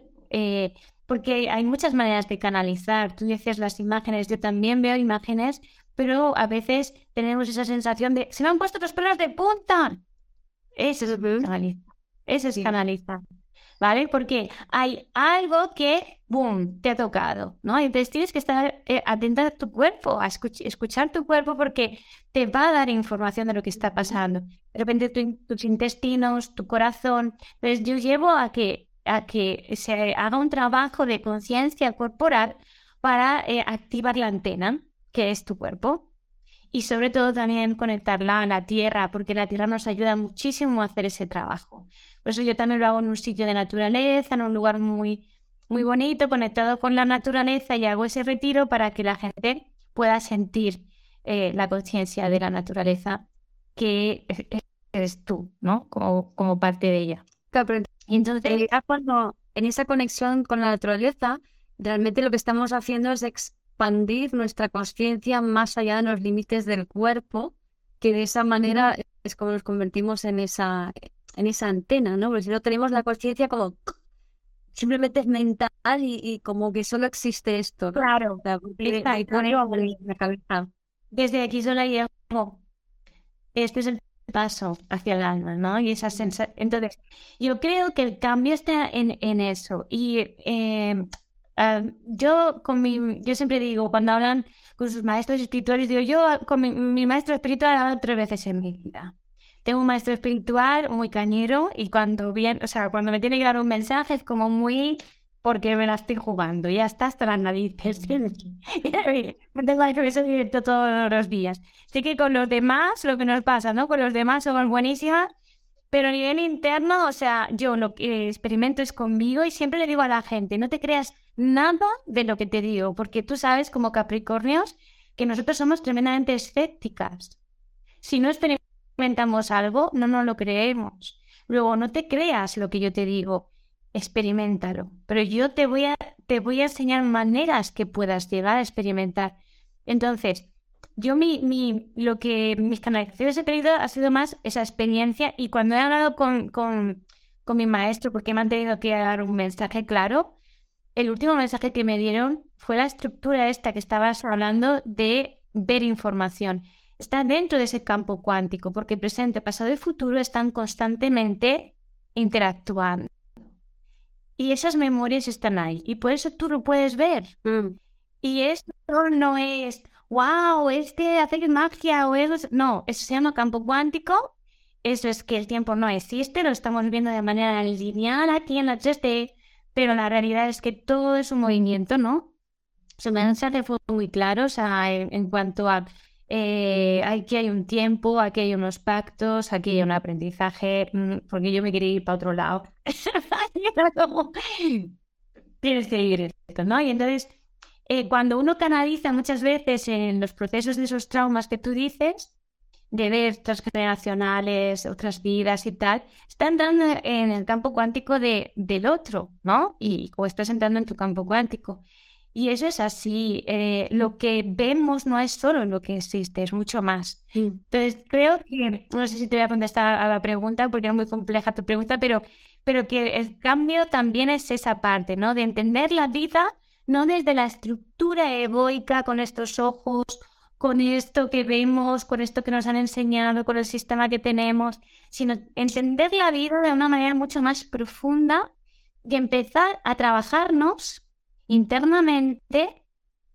S2: porque hay muchas maneras de canalizar. Tú dices las imágenes, yo también veo imágenes, pero a veces tenemos esa sensación de, se me han puesto los pelos de punta. Eso es canalizar. Eso es canalizar. ¿Vale? Porque hay algo que, boom, te ha tocado, ¿no? Entonces tienes que estar atenta a tu cuerpo, a escuchar tu cuerpo porque te va a dar información de lo que está pasando. De repente tus intestinos, tu corazón. Entonces yo llevo a que se haga un trabajo de conciencia corporal para activar la antena, que es tu cuerpo. Y sobre todo también conectarla a la tierra, porque la tierra nos ayuda muchísimo a hacer ese trabajo. Por eso yo también lo hago en un sitio de naturaleza, en un lugar muy, muy bonito, conectado con la naturaleza, y hago ese retiro para que la gente pueda sentir la conciencia de la naturaleza, que eres tú, ¿no? Como parte de ella.
S1: Claro, pero
S2: Y entonces,
S1: cuando en esa conexión con la naturaleza, realmente lo que estamos haciendo es expandir nuestra conciencia más allá de los límites del cuerpo, que de esa manera es como nos convertimos en esa antena, ¿no? Porque si no tenemos la conciencia como simplemente es mental y como que solo existe esto, ¿no?
S2: claro,
S1: O sea, porque
S2: exacto,
S1: pone en la cabeza.
S2: desde aquí solo llego. Este es el paso hacia el alma, ¿no? Y esa sensación. Entonces, yo creo que el cambio está en eso. Y yo siempre digo, cuando hablan con sus maestros espirituales, digo, yo con mi maestro espiritual he hablado 3 veces en mi vida. Tengo un maestro espiritual muy cañero y cuando cuando me tiene que dar un mensaje es como muy porque me la estoy jugando. Ya está hasta las narices. Me tengo el profesor directo todos los días. Sé que con los demás, lo que nos pasa, ¿no? Con los demás somos buenísimas, pero a nivel interno, o sea, yo lo que experimento es conmigo y siempre le digo a la gente, no te creas nada de lo que te digo, porque tú sabes, como Capricornios, que nosotros somos tremendamente escépticas. Si no experimentamos algo, no nos lo creemos. Luego, no te creas lo que yo te digo, experiméntalo. Pero yo te voy a enseñar maneras que puedas llegar a experimentar. Entonces, yo mis canalizaciones he tenido ha sido más esa experiencia, y cuando he hablado con mi maestro, porque me han tenido que dar un mensaje claro, el último mensaje que me dieron fue la estructura esta que estabas hablando de ver información. Está dentro de ese campo cuántico, porque presente, pasado y futuro están constantemente interactuando. Y esas memorias están ahí, y por eso tú lo puedes ver. Y esto no es, wow, hacer magia o eso. No, eso se llama campo cuántico. Eso es que el tiempo no existe, lo estamos viendo de manera lineal aquí en la 3D, pero la realidad es que todo es un movimiento, ¿no? Su mensaje fue muy claro, o sea, en cuanto a aquí hay un tiempo, aquí hay unos pactos, aquí hay un aprendizaje, porque yo me quería ir para otro lado. Y era como, tienes que vivir esto, ¿no? Y entonces, cuando uno canaliza muchas veces en los procesos de esos traumas que tú dices, de ver transgeneracionales, otras vidas y tal, está entrando en el campo cuántico del otro, ¿no? O estás entrando en tu campo cuántico. Y eso es así. Lo que vemos no es solo lo que existe, es mucho más. Entonces, creo que, no sé si te voy a contestar a la pregunta, porque es muy compleja tu pregunta, pero que el cambio también es esa parte, ¿no? De entender la vida, no desde la estructura egoica, con estos ojos, con esto que vemos, con esto que nos han enseñado, con el sistema que tenemos, sino entender la vida de una manera mucho más profunda y empezar a trabajarnos internamente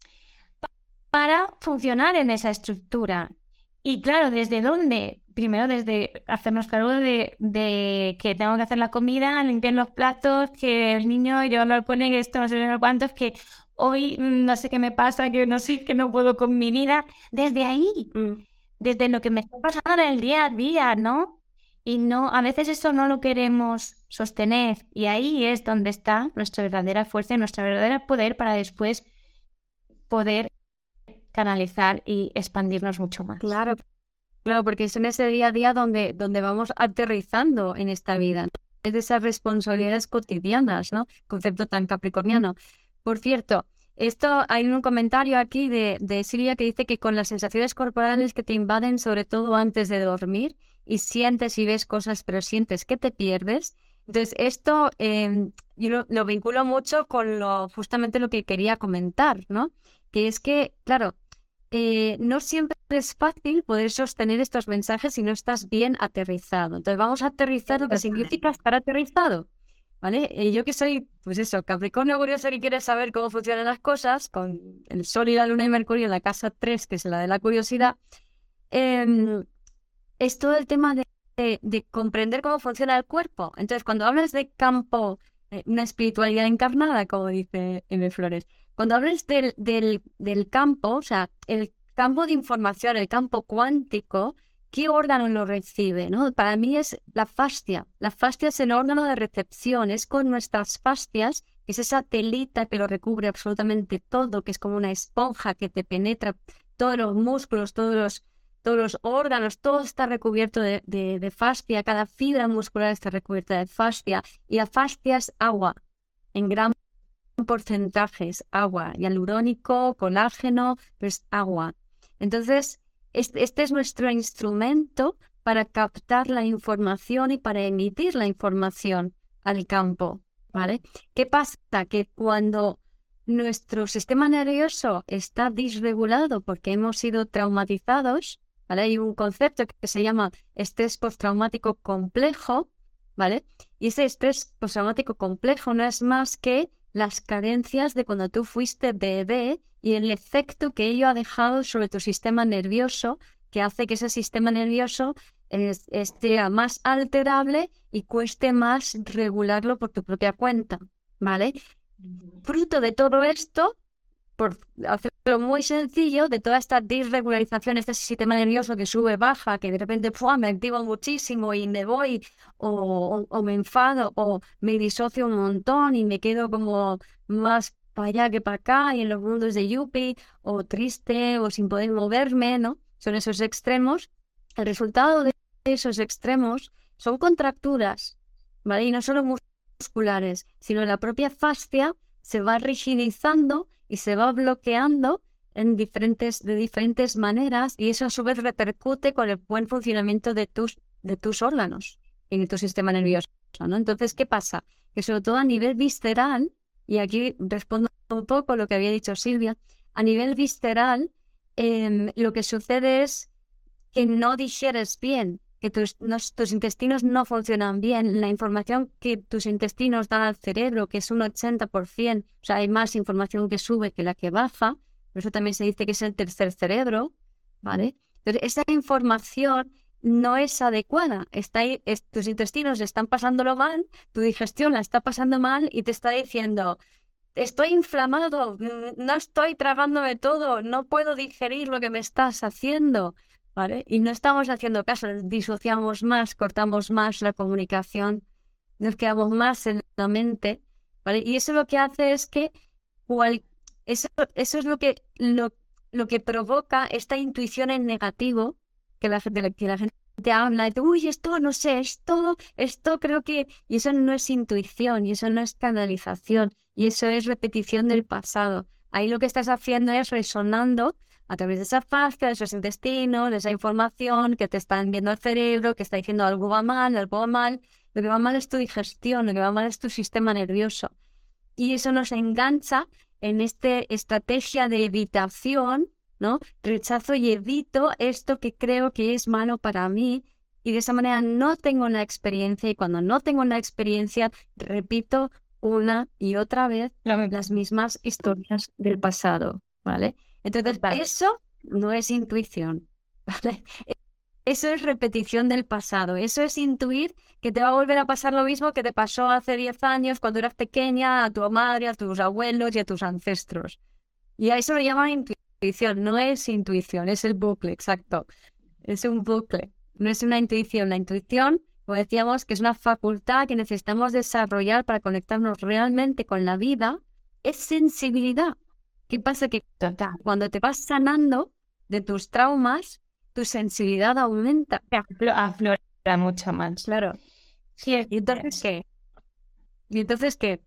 S2: para funcionar en esa estructura. Y claro, ¿desde dónde? Primero desde hacernos cargo de que tengo que hacer la comida, limpiar los platos, que el niño llevarlo al cole, que esto no sé cuántos, que hoy no sé qué me pasa, que no sé, que no puedo con mi vida. Desde ahí, desde lo que me está pasando en el día a día, ¿no? Y no, a veces eso no lo queremos sostener y ahí es donde está nuestra verdadera fuerza y nuestro verdadero poder para después poder canalizar y expandirnos mucho más.
S1: Claro, claro, porque es en ese día a día donde vamos aterrizando en esta vida, ¿no? Es de esas responsabilidades cotidianas, ¿no? Concepto tan capricorniano. Por cierto, esto hay un comentario aquí de Silvia que dice que con las sensaciones corporales que te invaden, sobre todo antes de dormir, y sientes y ves cosas, pero sientes que te pierdes. Entonces, esto yo lo vinculo mucho con justamente lo que quería comentar, ¿no? Que es que, claro, no siempre es fácil poder sostener estos mensajes si no estás bien aterrizado. Entonces vamos a aterrizar lo que significa estar aterrizado, ¿vale? Yo que soy, pues eso, Capricornio curioso y quiere saber cómo funcionan las cosas, con el Sol y la Luna y Mercurio en la casa 3, que es la de la curiosidad, es todo el tema de comprender cómo funciona el cuerpo. Entonces, cuando hablas de campo, una espiritualidad encarnada, como dice M. Flores, cuando hables del campo, o sea, el campo de información, el campo cuántico, ¿qué órgano lo recibe, ¿no? Para mí es la fascia. La fascia es el órgano de recepción, es con nuestras fascias, que es esa telita que lo recubre absolutamente todo, que es como una esponja que te penetra todos los músculos, todos los órganos, todo está recubierto de fascia, cada fibra muscular está recubierta de fascia, y la fascia es agua, en gran porcentaje es agua, hialurónico, colágeno, pero es agua. Entonces, este es nuestro instrumento para captar la información y para emitir la información al campo, ¿vale? ¿Qué pasa? Que cuando nuestro sistema nervioso está disregulado porque hemos sido traumatizados, ¿vale? Hay un concepto que se llama estrés postraumático complejo, ¿vale? Y ese estrés postraumático complejo no es más que las carencias de cuando tú fuiste bebé y el efecto que ello ha dejado sobre tu sistema nervioso, que hace que ese sistema nervioso esté más alterable y cueste más regularlo por tu propia cuenta, ¿vale? Fruto de todo esto, por hacerlo muy sencillo, de toda esta disregularización, este sistema nervioso que sube, baja, que de repente me activo muchísimo y me voy, o me enfado, o me disocio un montón y me quedo como más para allá que para acá, y en los mundos de Yuppie, o triste, o sin poder moverme, ¿no? Son esos extremos. El resultado de esos extremos son contracturas, ¿vale? Y no solo musculares, sino la propia fascia se va rigidizando y se va bloqueando de diferentes maneras, y eso a su vez repercute con el buen funcionamiento de tus órganos y de tu sistema nervioso, ¿no? Entonces, ¿qué pasa? Que sobre todo a nivel visceral, y aquí respondo un poco lo que había dicho Silvia, a nivel visceral, lo que sucede es que no digieres bien, que tus intestinos no funcionan bien. La información que tus intestinos dan al cerebro, que es un 80%, o sea, hay más información que sube que la que baja, por eso también se dice que es el tercer cerebro, ¿vale? Entonces, esa información no es adecuada. Está ahí, tus intestinos están pasándolo mal, tu digestión la está pasando mal y te está diciendo: estoy inflamado, no estoy tragándome todo, no puedo digerir lo que me estás haciendo, ¿vale? Y no estamos haciendo caso, disociamos más, cortamos más la comunicación, nos quedamos más en la mente, ¿vale? Y eso lo que hace es que eso es lo que provoca esta intuición en negativo, que la gente habla de, uy, esto no sé, esto creo que... Y eso no es intuición, y eso no es canalización, y eso es repetición del pasado. Ahí lo que estás haciendo es resonando a través de esa fascia, de esos intestinos, de esa información que te está enviando al cerebro, que está diciendo algo va mal, algo va mal. Lo que va mal es tu digestión, lo que va mal es tu sistema nervioso. Y eso nos engancha en esta estrategia de evitación, ¿no? Rechazo y evito esto que creo que es malo para mí, y de esa manera no tengo una experiencia, y cuando no tengo una experiencia repito una y otra vez las mismas historias del pasado, ¿vale? Entonces, eso no es intuición, ¿vale? eso es repetición del pasado. Eso es intuir que te va a volver a pasar lo mismo que te pasó hace 10 años cuando eras pequeña, a tu madre, a tus abuelos y a tus ancestros. Y a eso lo llaman intuición. No es intuición, es el bucle, exacto. Es un bucle, no es una intuición. La intuición, como decíamos, que es una facultad que necesitamos desarrollar para conectarnos realmente con la vida, es sensibilidad. ¿Qué pasa? Que cuando te vas sanando de tus traumas, tu sensibilidad aumenta.
S2: Aflora mucho más.
S1: Claro.
S2: Sí,
S1: ¿Y entonces qué? ¿Y entonces qué?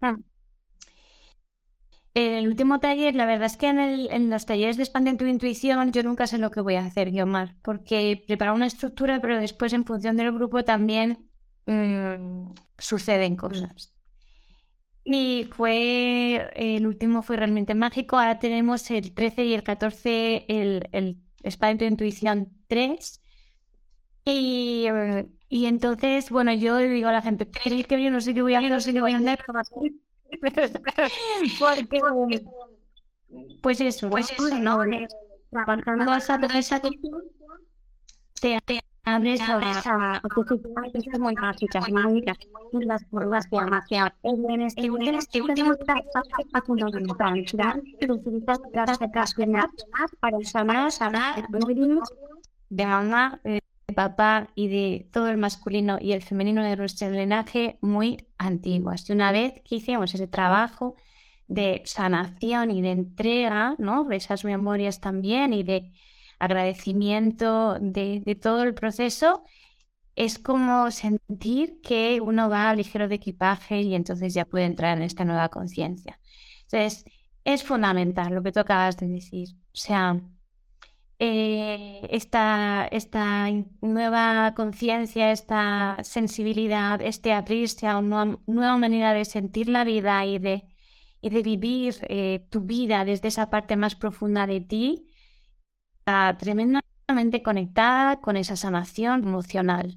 S2: El último taller, la verdad es que en los talleres de Expande tu Intuición yo nunca sé lo que voy a hacer, Guiomar, porque preparo una estructura, pero después en función del grupo también suceden cosas. Y el último fue realmente mágico. Ahora tenemos el 13 y el 14, el Expande tu Intuición 3. Y entonces, bueno, yo le digo a la gente, ¿queréis que yo no sé qué voy a hacer, no sé qué voy a hacer? Porque, pues eso, no, trabajando esa te abres a cosas muy básicas, las pruebas de amación. En este último paso, a fundamental, para sanar de mamá, de papá y de todo el masculino y el femenino de nuestro linaje muy antiguas. Y una vez que hicimos ese trabajo de sanación y de entrega, ¿no?, de esas memorias también y de agradecimiento de todo el proceso, es como sentir que uno va ligero de equipaje y entonces ya puede entrar en esta nueva conciencia. Entonces, es fundamental lo que tú acabas de decir. O sea, esta nueva conciencia, esta sensibilidad, este abrirse a una nueva manera de sentir la vida y de vivir tu vida desde esa parte más profunda de ti, está tremendamente conectada con esa sanación emocional.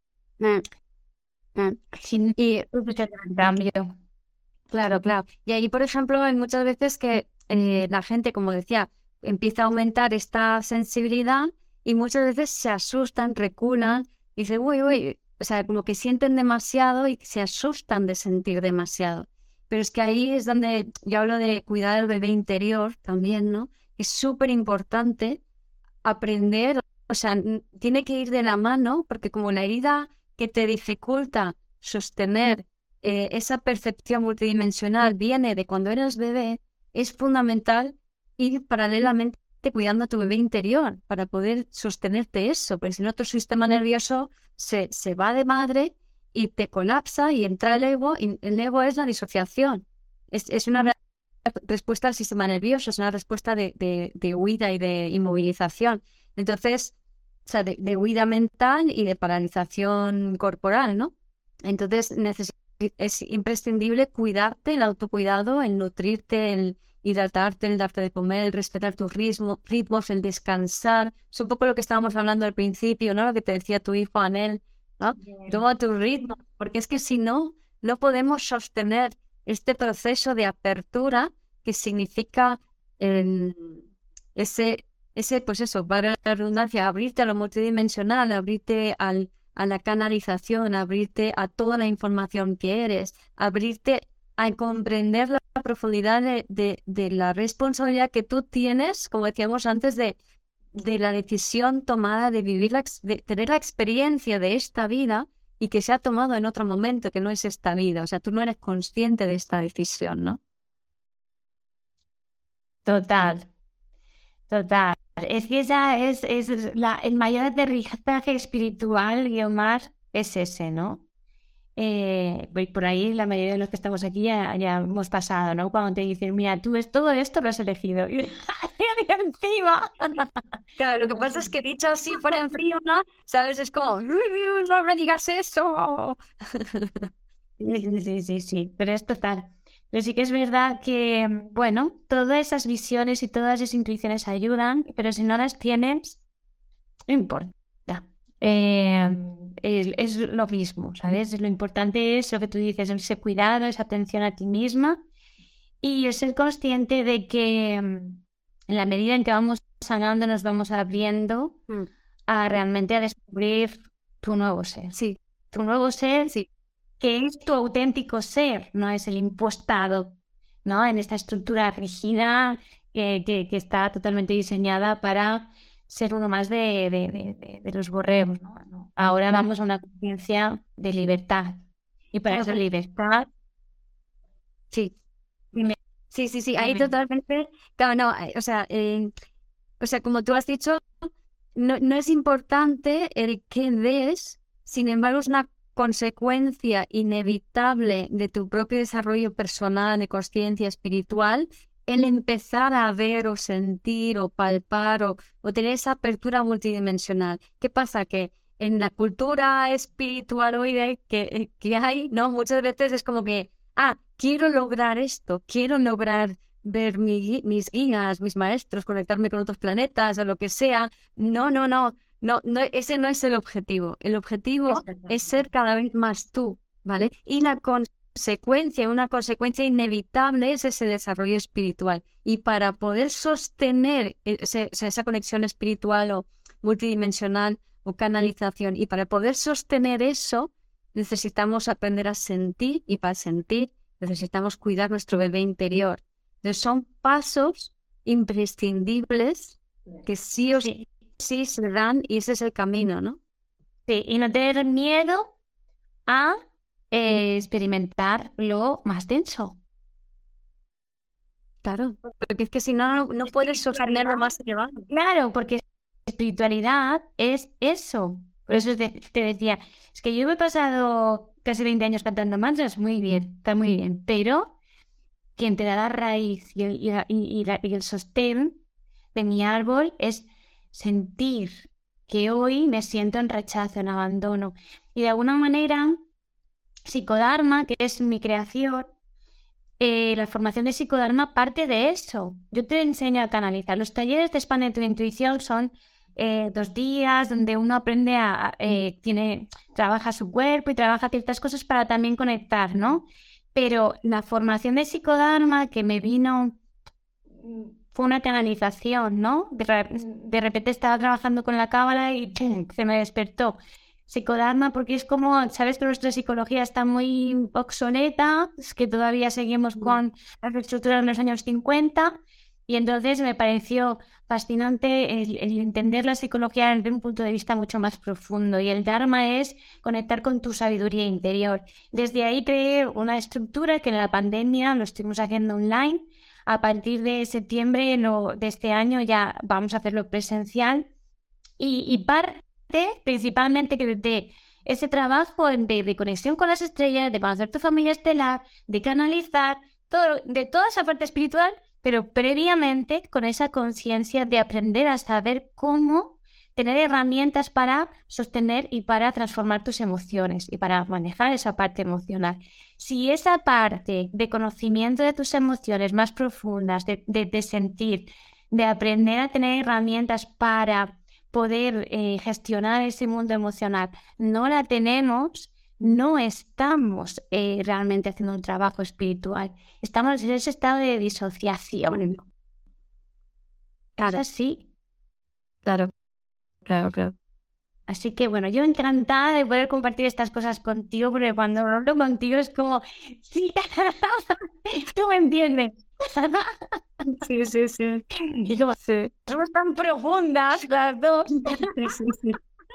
S1: Y cambio. Claro. Y ahí, por ejemplo, hay muchas veces que la gente, como decía, empieza a aumentar esta sensibilidad y muchas veces se asustan, reculan y dicen, uy, o sea, como que sienten demasiado y se asustan de sentir demasiado. Pero es que ahí es donde yo hablo de cuidar el bebé interior también, ¿no? Es súper importante aprender, o sea, tiene que ir de la mano, porque como la herida que te dificulta sostener esa percepción multidimensional viene de cuando eras bebé, es fundamental ir paralelamente cuidando a tu bebé interior para poder sostenerte eso, porque si no tu sistema nervioso se va de madre y te colapsa y entra el ego, y el ego es la disociación, es una respuesta al sistema nervioso, es una respuesta de huida y de inmovilización. Entonces, o sea, de huida mental y de paralización corporal, ¿no? Entonces, es imprescindible cuidarte, el autocuidado, el nutrirte, el hidratarte, el darte de comer, el respetar tus ritmos, el descansar. Es un poco lo que estábamos hablando al principio, ¿no? Lo que te decía tu hijo Anel, ¿no? Toma tu ritmo, porque es que si no, no podemos sostener este proceso de apertura que significa pues eso, para la redundancia, abrirte a lo multidimensional, abrirte a la canalización, abrirte a toda la información que eres, abrirte a comprender la profundidad de la responsabilidad que tú tienes, como decíamos antes, de la decisión tomada de vivir, de tener la experiencia de esta vida y que se ha tomado en otro momento, que no es esta vida. O sea, tú no eres consciente de esta decisión, ¿no?
S2: Total. Es que esa es el mayor aterrizaje espiritual, Guiomar, es ese, ¿no? Por ahí la mayoría de los que estamos aquí ya hemos pasado, ¿no? Cuando te dicen, mira, tú ves todo esto, lo has elegido. Y encima.
S1: Claro, lo que pasa es que dicho así fuera en frío, ¿no? ¿Sabes? Es como, no me digas eso.
S2: Sí, pero es total. Pero sí que es verdad que, bueno, todas esas visiones y todas esas intuiciones ayudan, pero si no las tienes, no importa. Es lo mismo, ¿sabes? Lo importante es lo que tú dices, ese cuidado, esa atención a ti misma y el ser consciente de que en la medida en que vamos sanando, nos vamos abriendo a realmente a descubrir tu nuevo ser.
S1: Sí,
S2: Tu nuevo ser,
S1: sí.
S2: que es tu auténtico ser, no es el impostado, ¿no? En esta estructura rígida que está totalmente diseñada para ser uno más de los borregos, ¿no? No. Ahora vamos a una conciencia de libertad. Y para esa libertad,
S1: Sí,
S2: dime,
S1: sí, ahí
S2: dime.
S1: totalmente, claro, no, o sea, como tú has dicho, no es importante el qué des, sin embargo, es una consecuencia inevitable de tu propio desarrollo personal, de conciencia espiritual, el empezar a ver o sentir o palpar o tener esa apertura multidimensional. ¿Qué pasa? Que en la cultura espiritualoide que hay, ¿no? Muchas veces es como que, quiero lograr esto, quiero lograr ver mis guías, mis maestros, conectarme con otros planetas o lo que sea. No, ese no es el objetivo. El objetivo es ser cada vez más tú, ¿vale? Y la consecuencia, una consecuencia inevitable es ese desarrollo espiritual. Y para poder sostener esa conexión espiritual o multidimensional o canalización, y para poder sostener eso, necesitamos aprender a sentir, y para sentir necesitamos cuidar nuestro bebé interior. Entonces son pasos imprescindibles que sí o
S2: Sí,
S1: sí se dan, y ese es el camino, ¿no?
S2: sí, y no tener miedo a experimentar lo más denso.
S1: Claro, porque es que si no puedes sostenerlo más elevado.
S2: Claro, porque espiritualidad es eso. Por eso te decía, es que yo me he pasado casi 20 años cantando mantras, muy bien, está muy bien, pero quien te da la raíz y el sostén de mi árbol es sentir que hoy me siento en rechazo, en abandono. Y de alguna manera, Psicodharma, que es mi creación, la formación de psicodharma parte de eso. Yo te enseño a canalizar. Los talleres de Expande tu Intuición son 2 días donde uno aprende trabaja su cuerpo y trabaja ciertas cosas para también conectar, ¿no? Pero la formación de psicodharma que me vino fue una canalización, ¿no? De repente estaba trabajando con la cábala y ¡pum! Se me despertó. Psicodharma, porque es como, sabes que nuestra psicología está muy obsoleta, es que todavía seguimos con las estructuras de los años 50, y entonces me pareció fascinante el entender la psicología desde un punto de vista mucho más profundo, y el Dharma es conectar con tu sabiduría interior. Desde ahí creé una estructura que en la pandemia lo estuvimos haciendo online. A partir de septiembre de este año ya vamos a hacerlo presencial, y parte principalmente de ese trabajo de conexión con las estrellas, de conocer tu familia estelar, de canalizar, todo, de toda esa parte espiritual, pero previamente con esa conciencia de aprender a saber cómo tener herramientas para sostener y para transformar tus emociones y para manejar esa parte emocional. Si esa parte de conocimiento de tus emociones más profundas, de sentir, de aprender a tener herramientas para poder gestionar ese mundo emocional, no la tenemos, no estamos realmente haciendo un trabajo espiritual. Estamos en ese estado de disociación. Es
S1: Claro,
S2: así.
S1: claro, claro.
S2: Así que bueno, yo encantada de poder compartir estas cosas contigo, porque cuando hablo contigo es como, sí, tú me entiendes.
S1: Sí.
S2: Y como,
S1: Sí,
S2: somos tan profundas las dos.
S1: sí.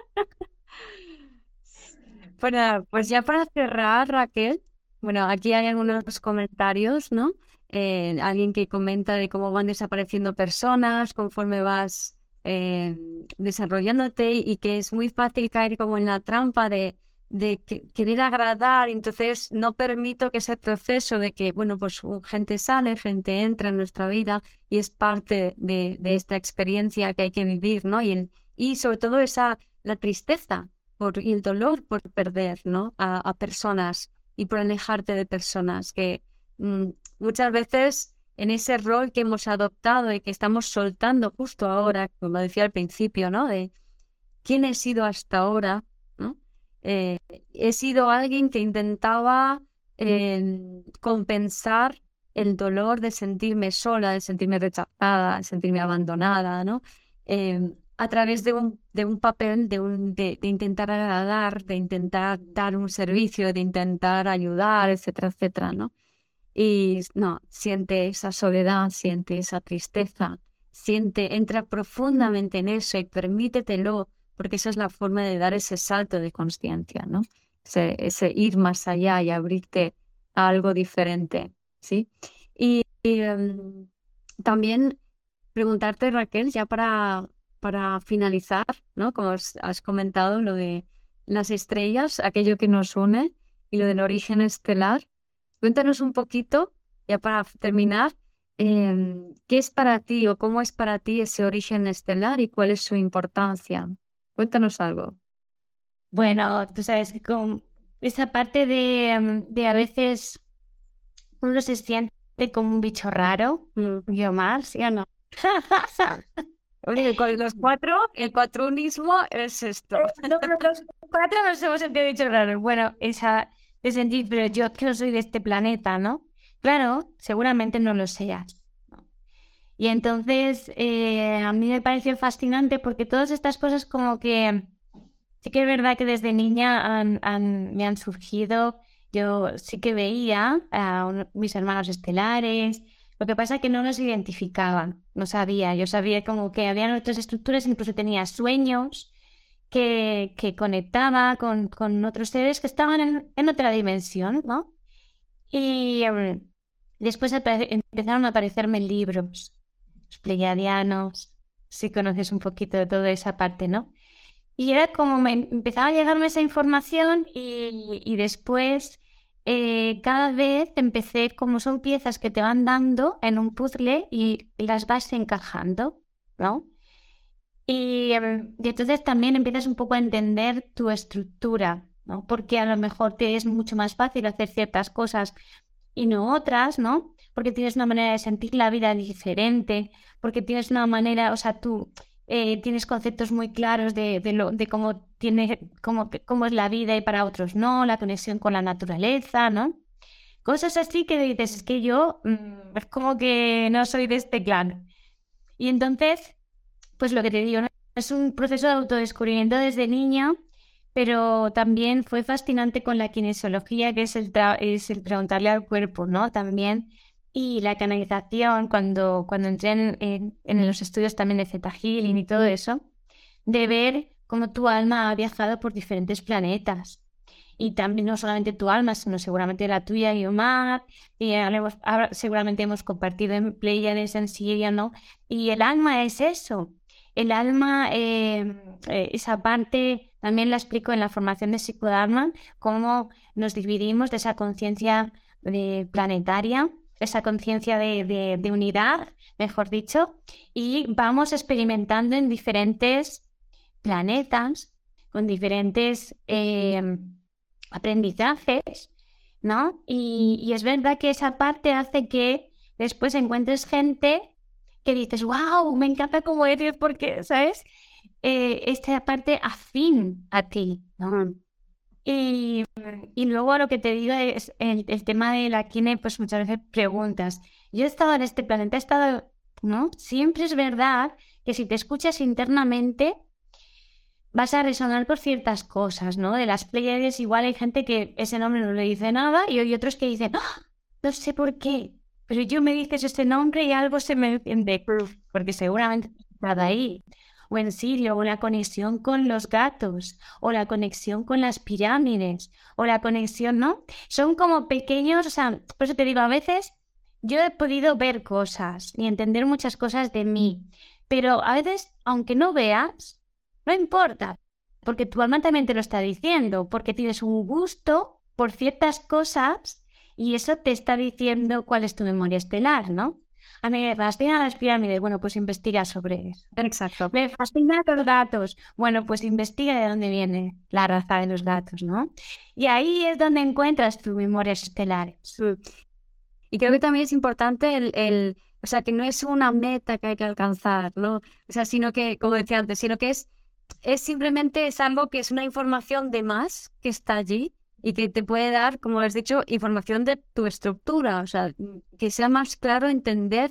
S1: Bueno, pues ya para cerrar, Raquel, bueno, aquí hay algunos comentarios, ¿no? Alguien que comenta de cómo van desapareciendo personas conforme vas desarrollándote, y que es muy fácil caer como en la trampa de querer agradar. Entonces no permito que ese proceso de que, bueno, pues gente sale, gente entra en nuestra vida, y es parte de esta experiencia que hay que vivir, ¿no? Y sobre todo la tristeza y el dolor por perder, ¿no? A personas, y por alejarte de personas que muchas veces, en ese rol que hemos adoptado y que estamos soltando justo ahora, como decía al principio, ¿no? De quién he sido hasta ahora, ¿no? Eh, He sido alguien que intentaba compensar el dolor de sentirme sola, de sentirme rechazada, de sentirme abandonada, ¿no? a través de un papel, de intentar agradar, de intentar dar un servicio, de intentar ayudar, etcétera, etcétera, ¿no? Y no, siente esa soledad, siente esa tristeza, entra profundamente en eso y permítetelo, porque esa es la forma de dar ese salto de conciencia, ¿no? Ese ir más allá y abrirte a algo diferente, ¿sí? Y también preguntarte, Raquel, ya para finalizar, ¿no? Como has comentado, lo de las estrellas, aquello que nos une, y lo del origen estelar. Cuéntanos un poquito, ya para terminar, ¿qué es para ti o cómo es para ti ese origen estelar y cuál es su importancia? Cuéntanos algo.
S2: Bueno, tú sabes que con esa parte de a veces uno se siente como un bicho raro, yo más, ¿sí o no?
S1: Oye, con los cuatro, el cuatrunismo es esto.
S2: Los cuatro nos hemos sentido bichos raros. Bueno, esa de sentir, pero yo que no soy de este planeta, ¿no? Claro, seguramente no lo seas. ¿No? Y entonces a mí me pareció fascinante porque todas estas cosas como que sí que es verdad que desde niña me han surgido. Yo sí que veía a mis hermanos estelares. Lo que pasa es que no los identificaba, no sabía. Yo sabía como que había otras estructuras, incluso tenía sueños que conectaba con otros seres que estaban en otra dimensión, ¿no? Y después empezaron a aparecerme libros, los pleiadianos, si conoces un poquito de toda esa parte, ¿no? Y era como me empezaba a llegarme esa información y después cada vez empecé, como son piezas que te van dando en un puzzle y las vas encajando, ¿no? Y entonces también empiezas un poco a entender tu estructura, ¿no? Porque a lo mejor te es mucho más fácil hacer ciertas cosas y no otras, ¿no? Porque tienes una manera de sentir la vida diferente, porque tienes una manera, o sea, tú tienes conceptos muy claros de cómo cómo es la vida y para otros no, la conexión con la naturaleza, ¿no? Cosas así que dices, es que yo es como que no soy de este clan. Y entonces, pues lo que te digo, ¿no? Es un proceso de autodescubrimiento desde niña, pero también fue fascinante con la kinesiología, que es es el preguntarle al cuerpo, ¿no? También. Y la canalización, cuando entré en los estudios también de Theta Healing y todo eso, de ver cómo tu alma ha viajado por diferentes planetas. Y también no solamente tu alma, sino seguramente la tuya y Omar, y ahora seguramente hemos compartido en Pleiades, en Siria, ¿no? Y el alma es eso. El alma, esa parte, también la explico en la formación de Psicodharma, cómo nos dividimos de esa conciencia planetaria, esa conciencia de unidad, mejor dicho, y vamos experimentando en diferentes planetas, con diferentes aprendizajes, ¿no? Y es verdad que esa parte hace que después encuentres gente que dices, wow, me encanta cómo eres, porque, ¿sabes? Esta parte afín a ti, ¿no? Y, y luego lo que te digo es el tema de la kine, pues muchas veces preguntas. Yo he estado en este planeta, he estado, ¿no? Siempre es verdad que si te escuchas internamente vas a resonar por ciertas cosas, ¿no? De las Pleiades igual hay gente que ese nombre no le dice nada y hay otros que dicen, ¡ah! No sé por qué, pero yo me dices este nombre y algo se me enciende, porque seguramente está ahí. O en Sirio, o la conexión con los gatos, o la conexión con las pirámides, o la conexión, ¿no? Son como pequeños, o sea, por eso te digo, a veces yo he podido ver cosas y entender muchas cosas de mí, pero a veces, aunque no veas, no importa, porque tu alma también te lo está diciendo, porque tienes un gusto por ciertas cosas y eso te está diciendo cuál es tu memoria estelar, ¿no? A mí me fascinan las pirámides, bueno, pues investiga sobre eso.
S1: Exacto.
S2: Me fascinan los gatos, bueno, pues investiga de dónde viene la raza de los gatos, ¿no? Y ahí es donde encuentras tus memorias estelares.
S1: Sí. Y creo que también es importante o sea, que no es una meta que hay que alcanzar, ¿no? O sea, sino que, como decía antes, sino que es simplemente es algo que es una información de más que está allí y que te puede dar, como has dicho, información de tu estructura, o sea, que sea más claro entender, o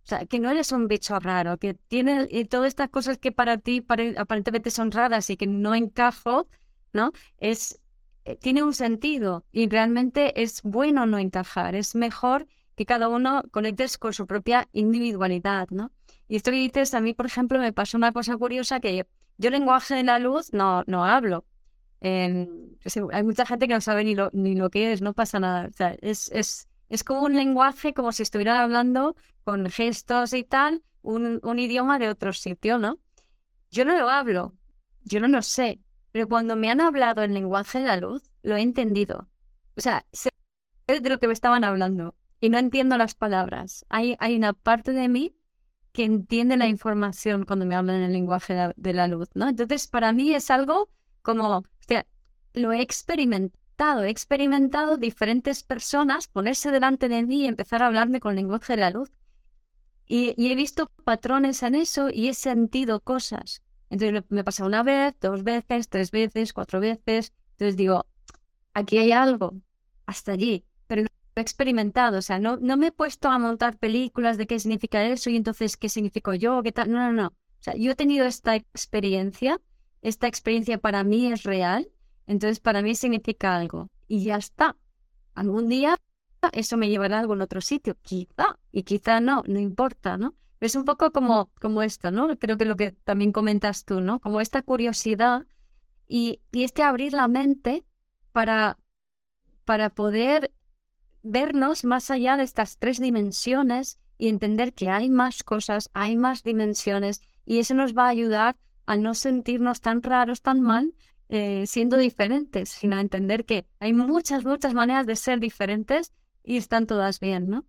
S1: sea, que no eres un bicho raro, que tiene todas estas cosas que para ti aparentemente son raras y que no encajo, ¿no? Tiene un sentido y realmente es bueno no encajar, es mejor que cada uno conectes con su propia individualidad, ¿no? Y esto que dices, a mí, por ejemplo, me pasó una cosa curiosa que yo lenguaje de la luz no hablo. Hay mucha gente que no sabe ni lo que es, no pasa nada. O sea, es como un lenguaje, como si estuvieran hablando con gestos y tal, un idioma de otro sitio, ¿no? Yo no lo hablo, yo no lo sé, pero cuando me han hablado el lenguaje de la luz, lo he entendido. O sea, sé de lo que me estaban hablando y no entiendo las palabras. Hay una parte de mí que entiende la información cuando me hablan en el lenguaje de la luz, ¿no? Entonces, para mí es algo como, o sea, lo he experimentado diferentes personas ponerse delante de mí y empezar a hablarme con el lenguaje de la luz. Y he visto patrones en eso y he sentido cosas. Entonces me pasa una vez, 2 veces, 3 veces, 4 veces. Entonces digo, aquí hay algo, hasta allí, pero no lo he experimentado. O sea, no me he puesto a montar películas de qué significa eso y entonces qué significo yo, qué tal. No. O sea, yo he tenido esta experiencia para mí es real, entonces para mí significa algo. Y ya está. Algún día eso me llevará a algún otro sitio, quizá, y quizá no importa, ¿no? Es un poco como esto, ¿no? Creo que lo que también comentas tú, ¿no? Como esta curiosidad y este abrir la mente para poder vernos más allá de estas 3 dimensiones y entender que hay más cosas, hay más dimensiones, y eso nos va a ayudar a no sentirnos tan raros, tan mal, siendo diferentes, sino a entender que hay muchas maneras de ser diferentes y están todas bien, ¿no?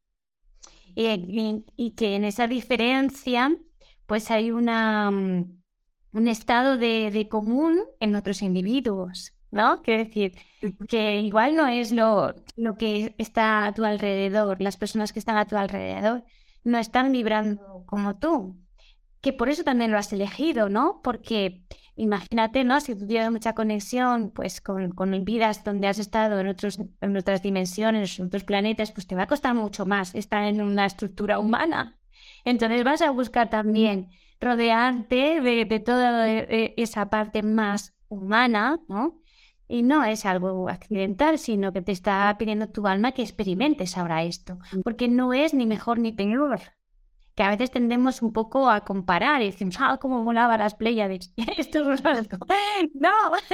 S2: Y que en esa diferencia pues hay un estado de común en otros individuos, ¿no? Quiero decir, que igual no es lo que está a tu alrededor, las personas que están a tu alrededor no están vibrando como tú, que por eso también lo has elegido, ¿no? Porque imagínate, ¿no? Si tú tienes mucha conexión pues con vidas donde has estado en otras dimensiones, en otros planetas, pues te va a costar mucho más estar en una estructura humana. Entonces vas a buscar también rodearte de toda esa parte más humana, ¿no? Y no es algo accidental, sino que te está pidiendo tu alma que experimentes ahora esto, porque no es ni mejor ni peor. Que a veces tendemos un poco a comparar y decimos, cómo molaban las Pléyades. Esto es algo. No,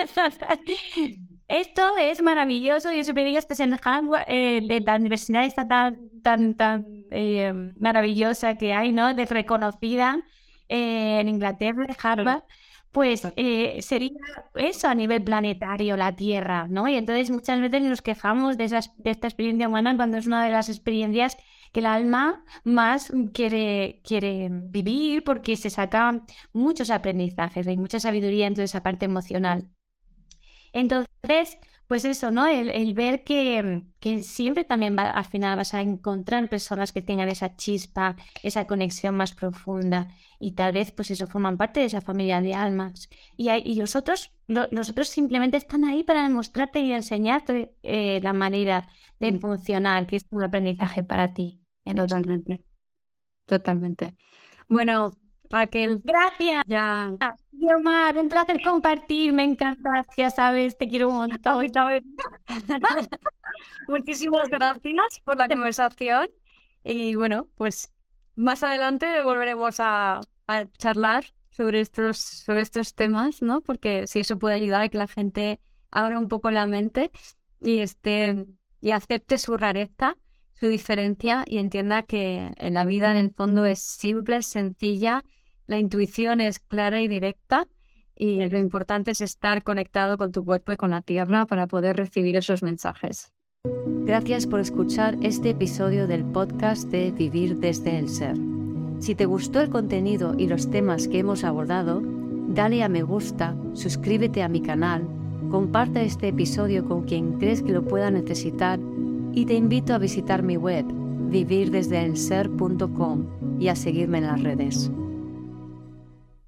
S2: esto es maravilloso. Yo siempre digo, este es el Harvard, de la universidad esta tan maravillosa que hay, ¿no? De reconocida en Inglaterra, Harvard. Pues sería eso a nivel planetario, la Tierra, ¿no? Y entonces muchas veces nos quejamos de esta experiencia humana cuando es una de las experiencias que el alma más quiere vivir, porque se sacan muchos aprendizajes, hay mucha sabiduría en toda esa parte emocional. Entonces, pues eso, ¿no? El ver que siempre también al final vas a encontrar personas que tengan esa chispa, esa conexión más profunda, y tal vez pues eso forman parte de esa familia de almas. Y los otros simplemente están ahí para demostrarte y enseñarte la manera de funcionar, que es un aprendizaje para ti.
S1: Totalmente. Bueno, Raquel,
S2: gracias.
S1: Ya.
S2: Omar, un placer compartir, me encanta, ya sabes, te quiero un montón.
S1: Muchísimas gracias por la conversación y bueno, pues más adelante volveremos a charlar sobre estos temas, ¿no? Porque si eso puede ayudar a que la gente abra un poco la mente y acepte su rareza, su diferencia, y entienda que en la vida en el fondo es simple, es sencilla, la intuición es clara y directa, y lo importante es estar conectado con tu cuerpo y con la tierra para poder recibir esos mensajes. Gracias por escuchar este episodio del podcast de Vivir desde el Ser. Si te gustó el contenido y los temas que hemos abordado, dale a me gusta, suscríbete a mi canal, comparte este episodio con quien crees que lo pueda necesitar y te invito a visitar mi web, vivirdesdeelser.com, y a seguirme en las redes.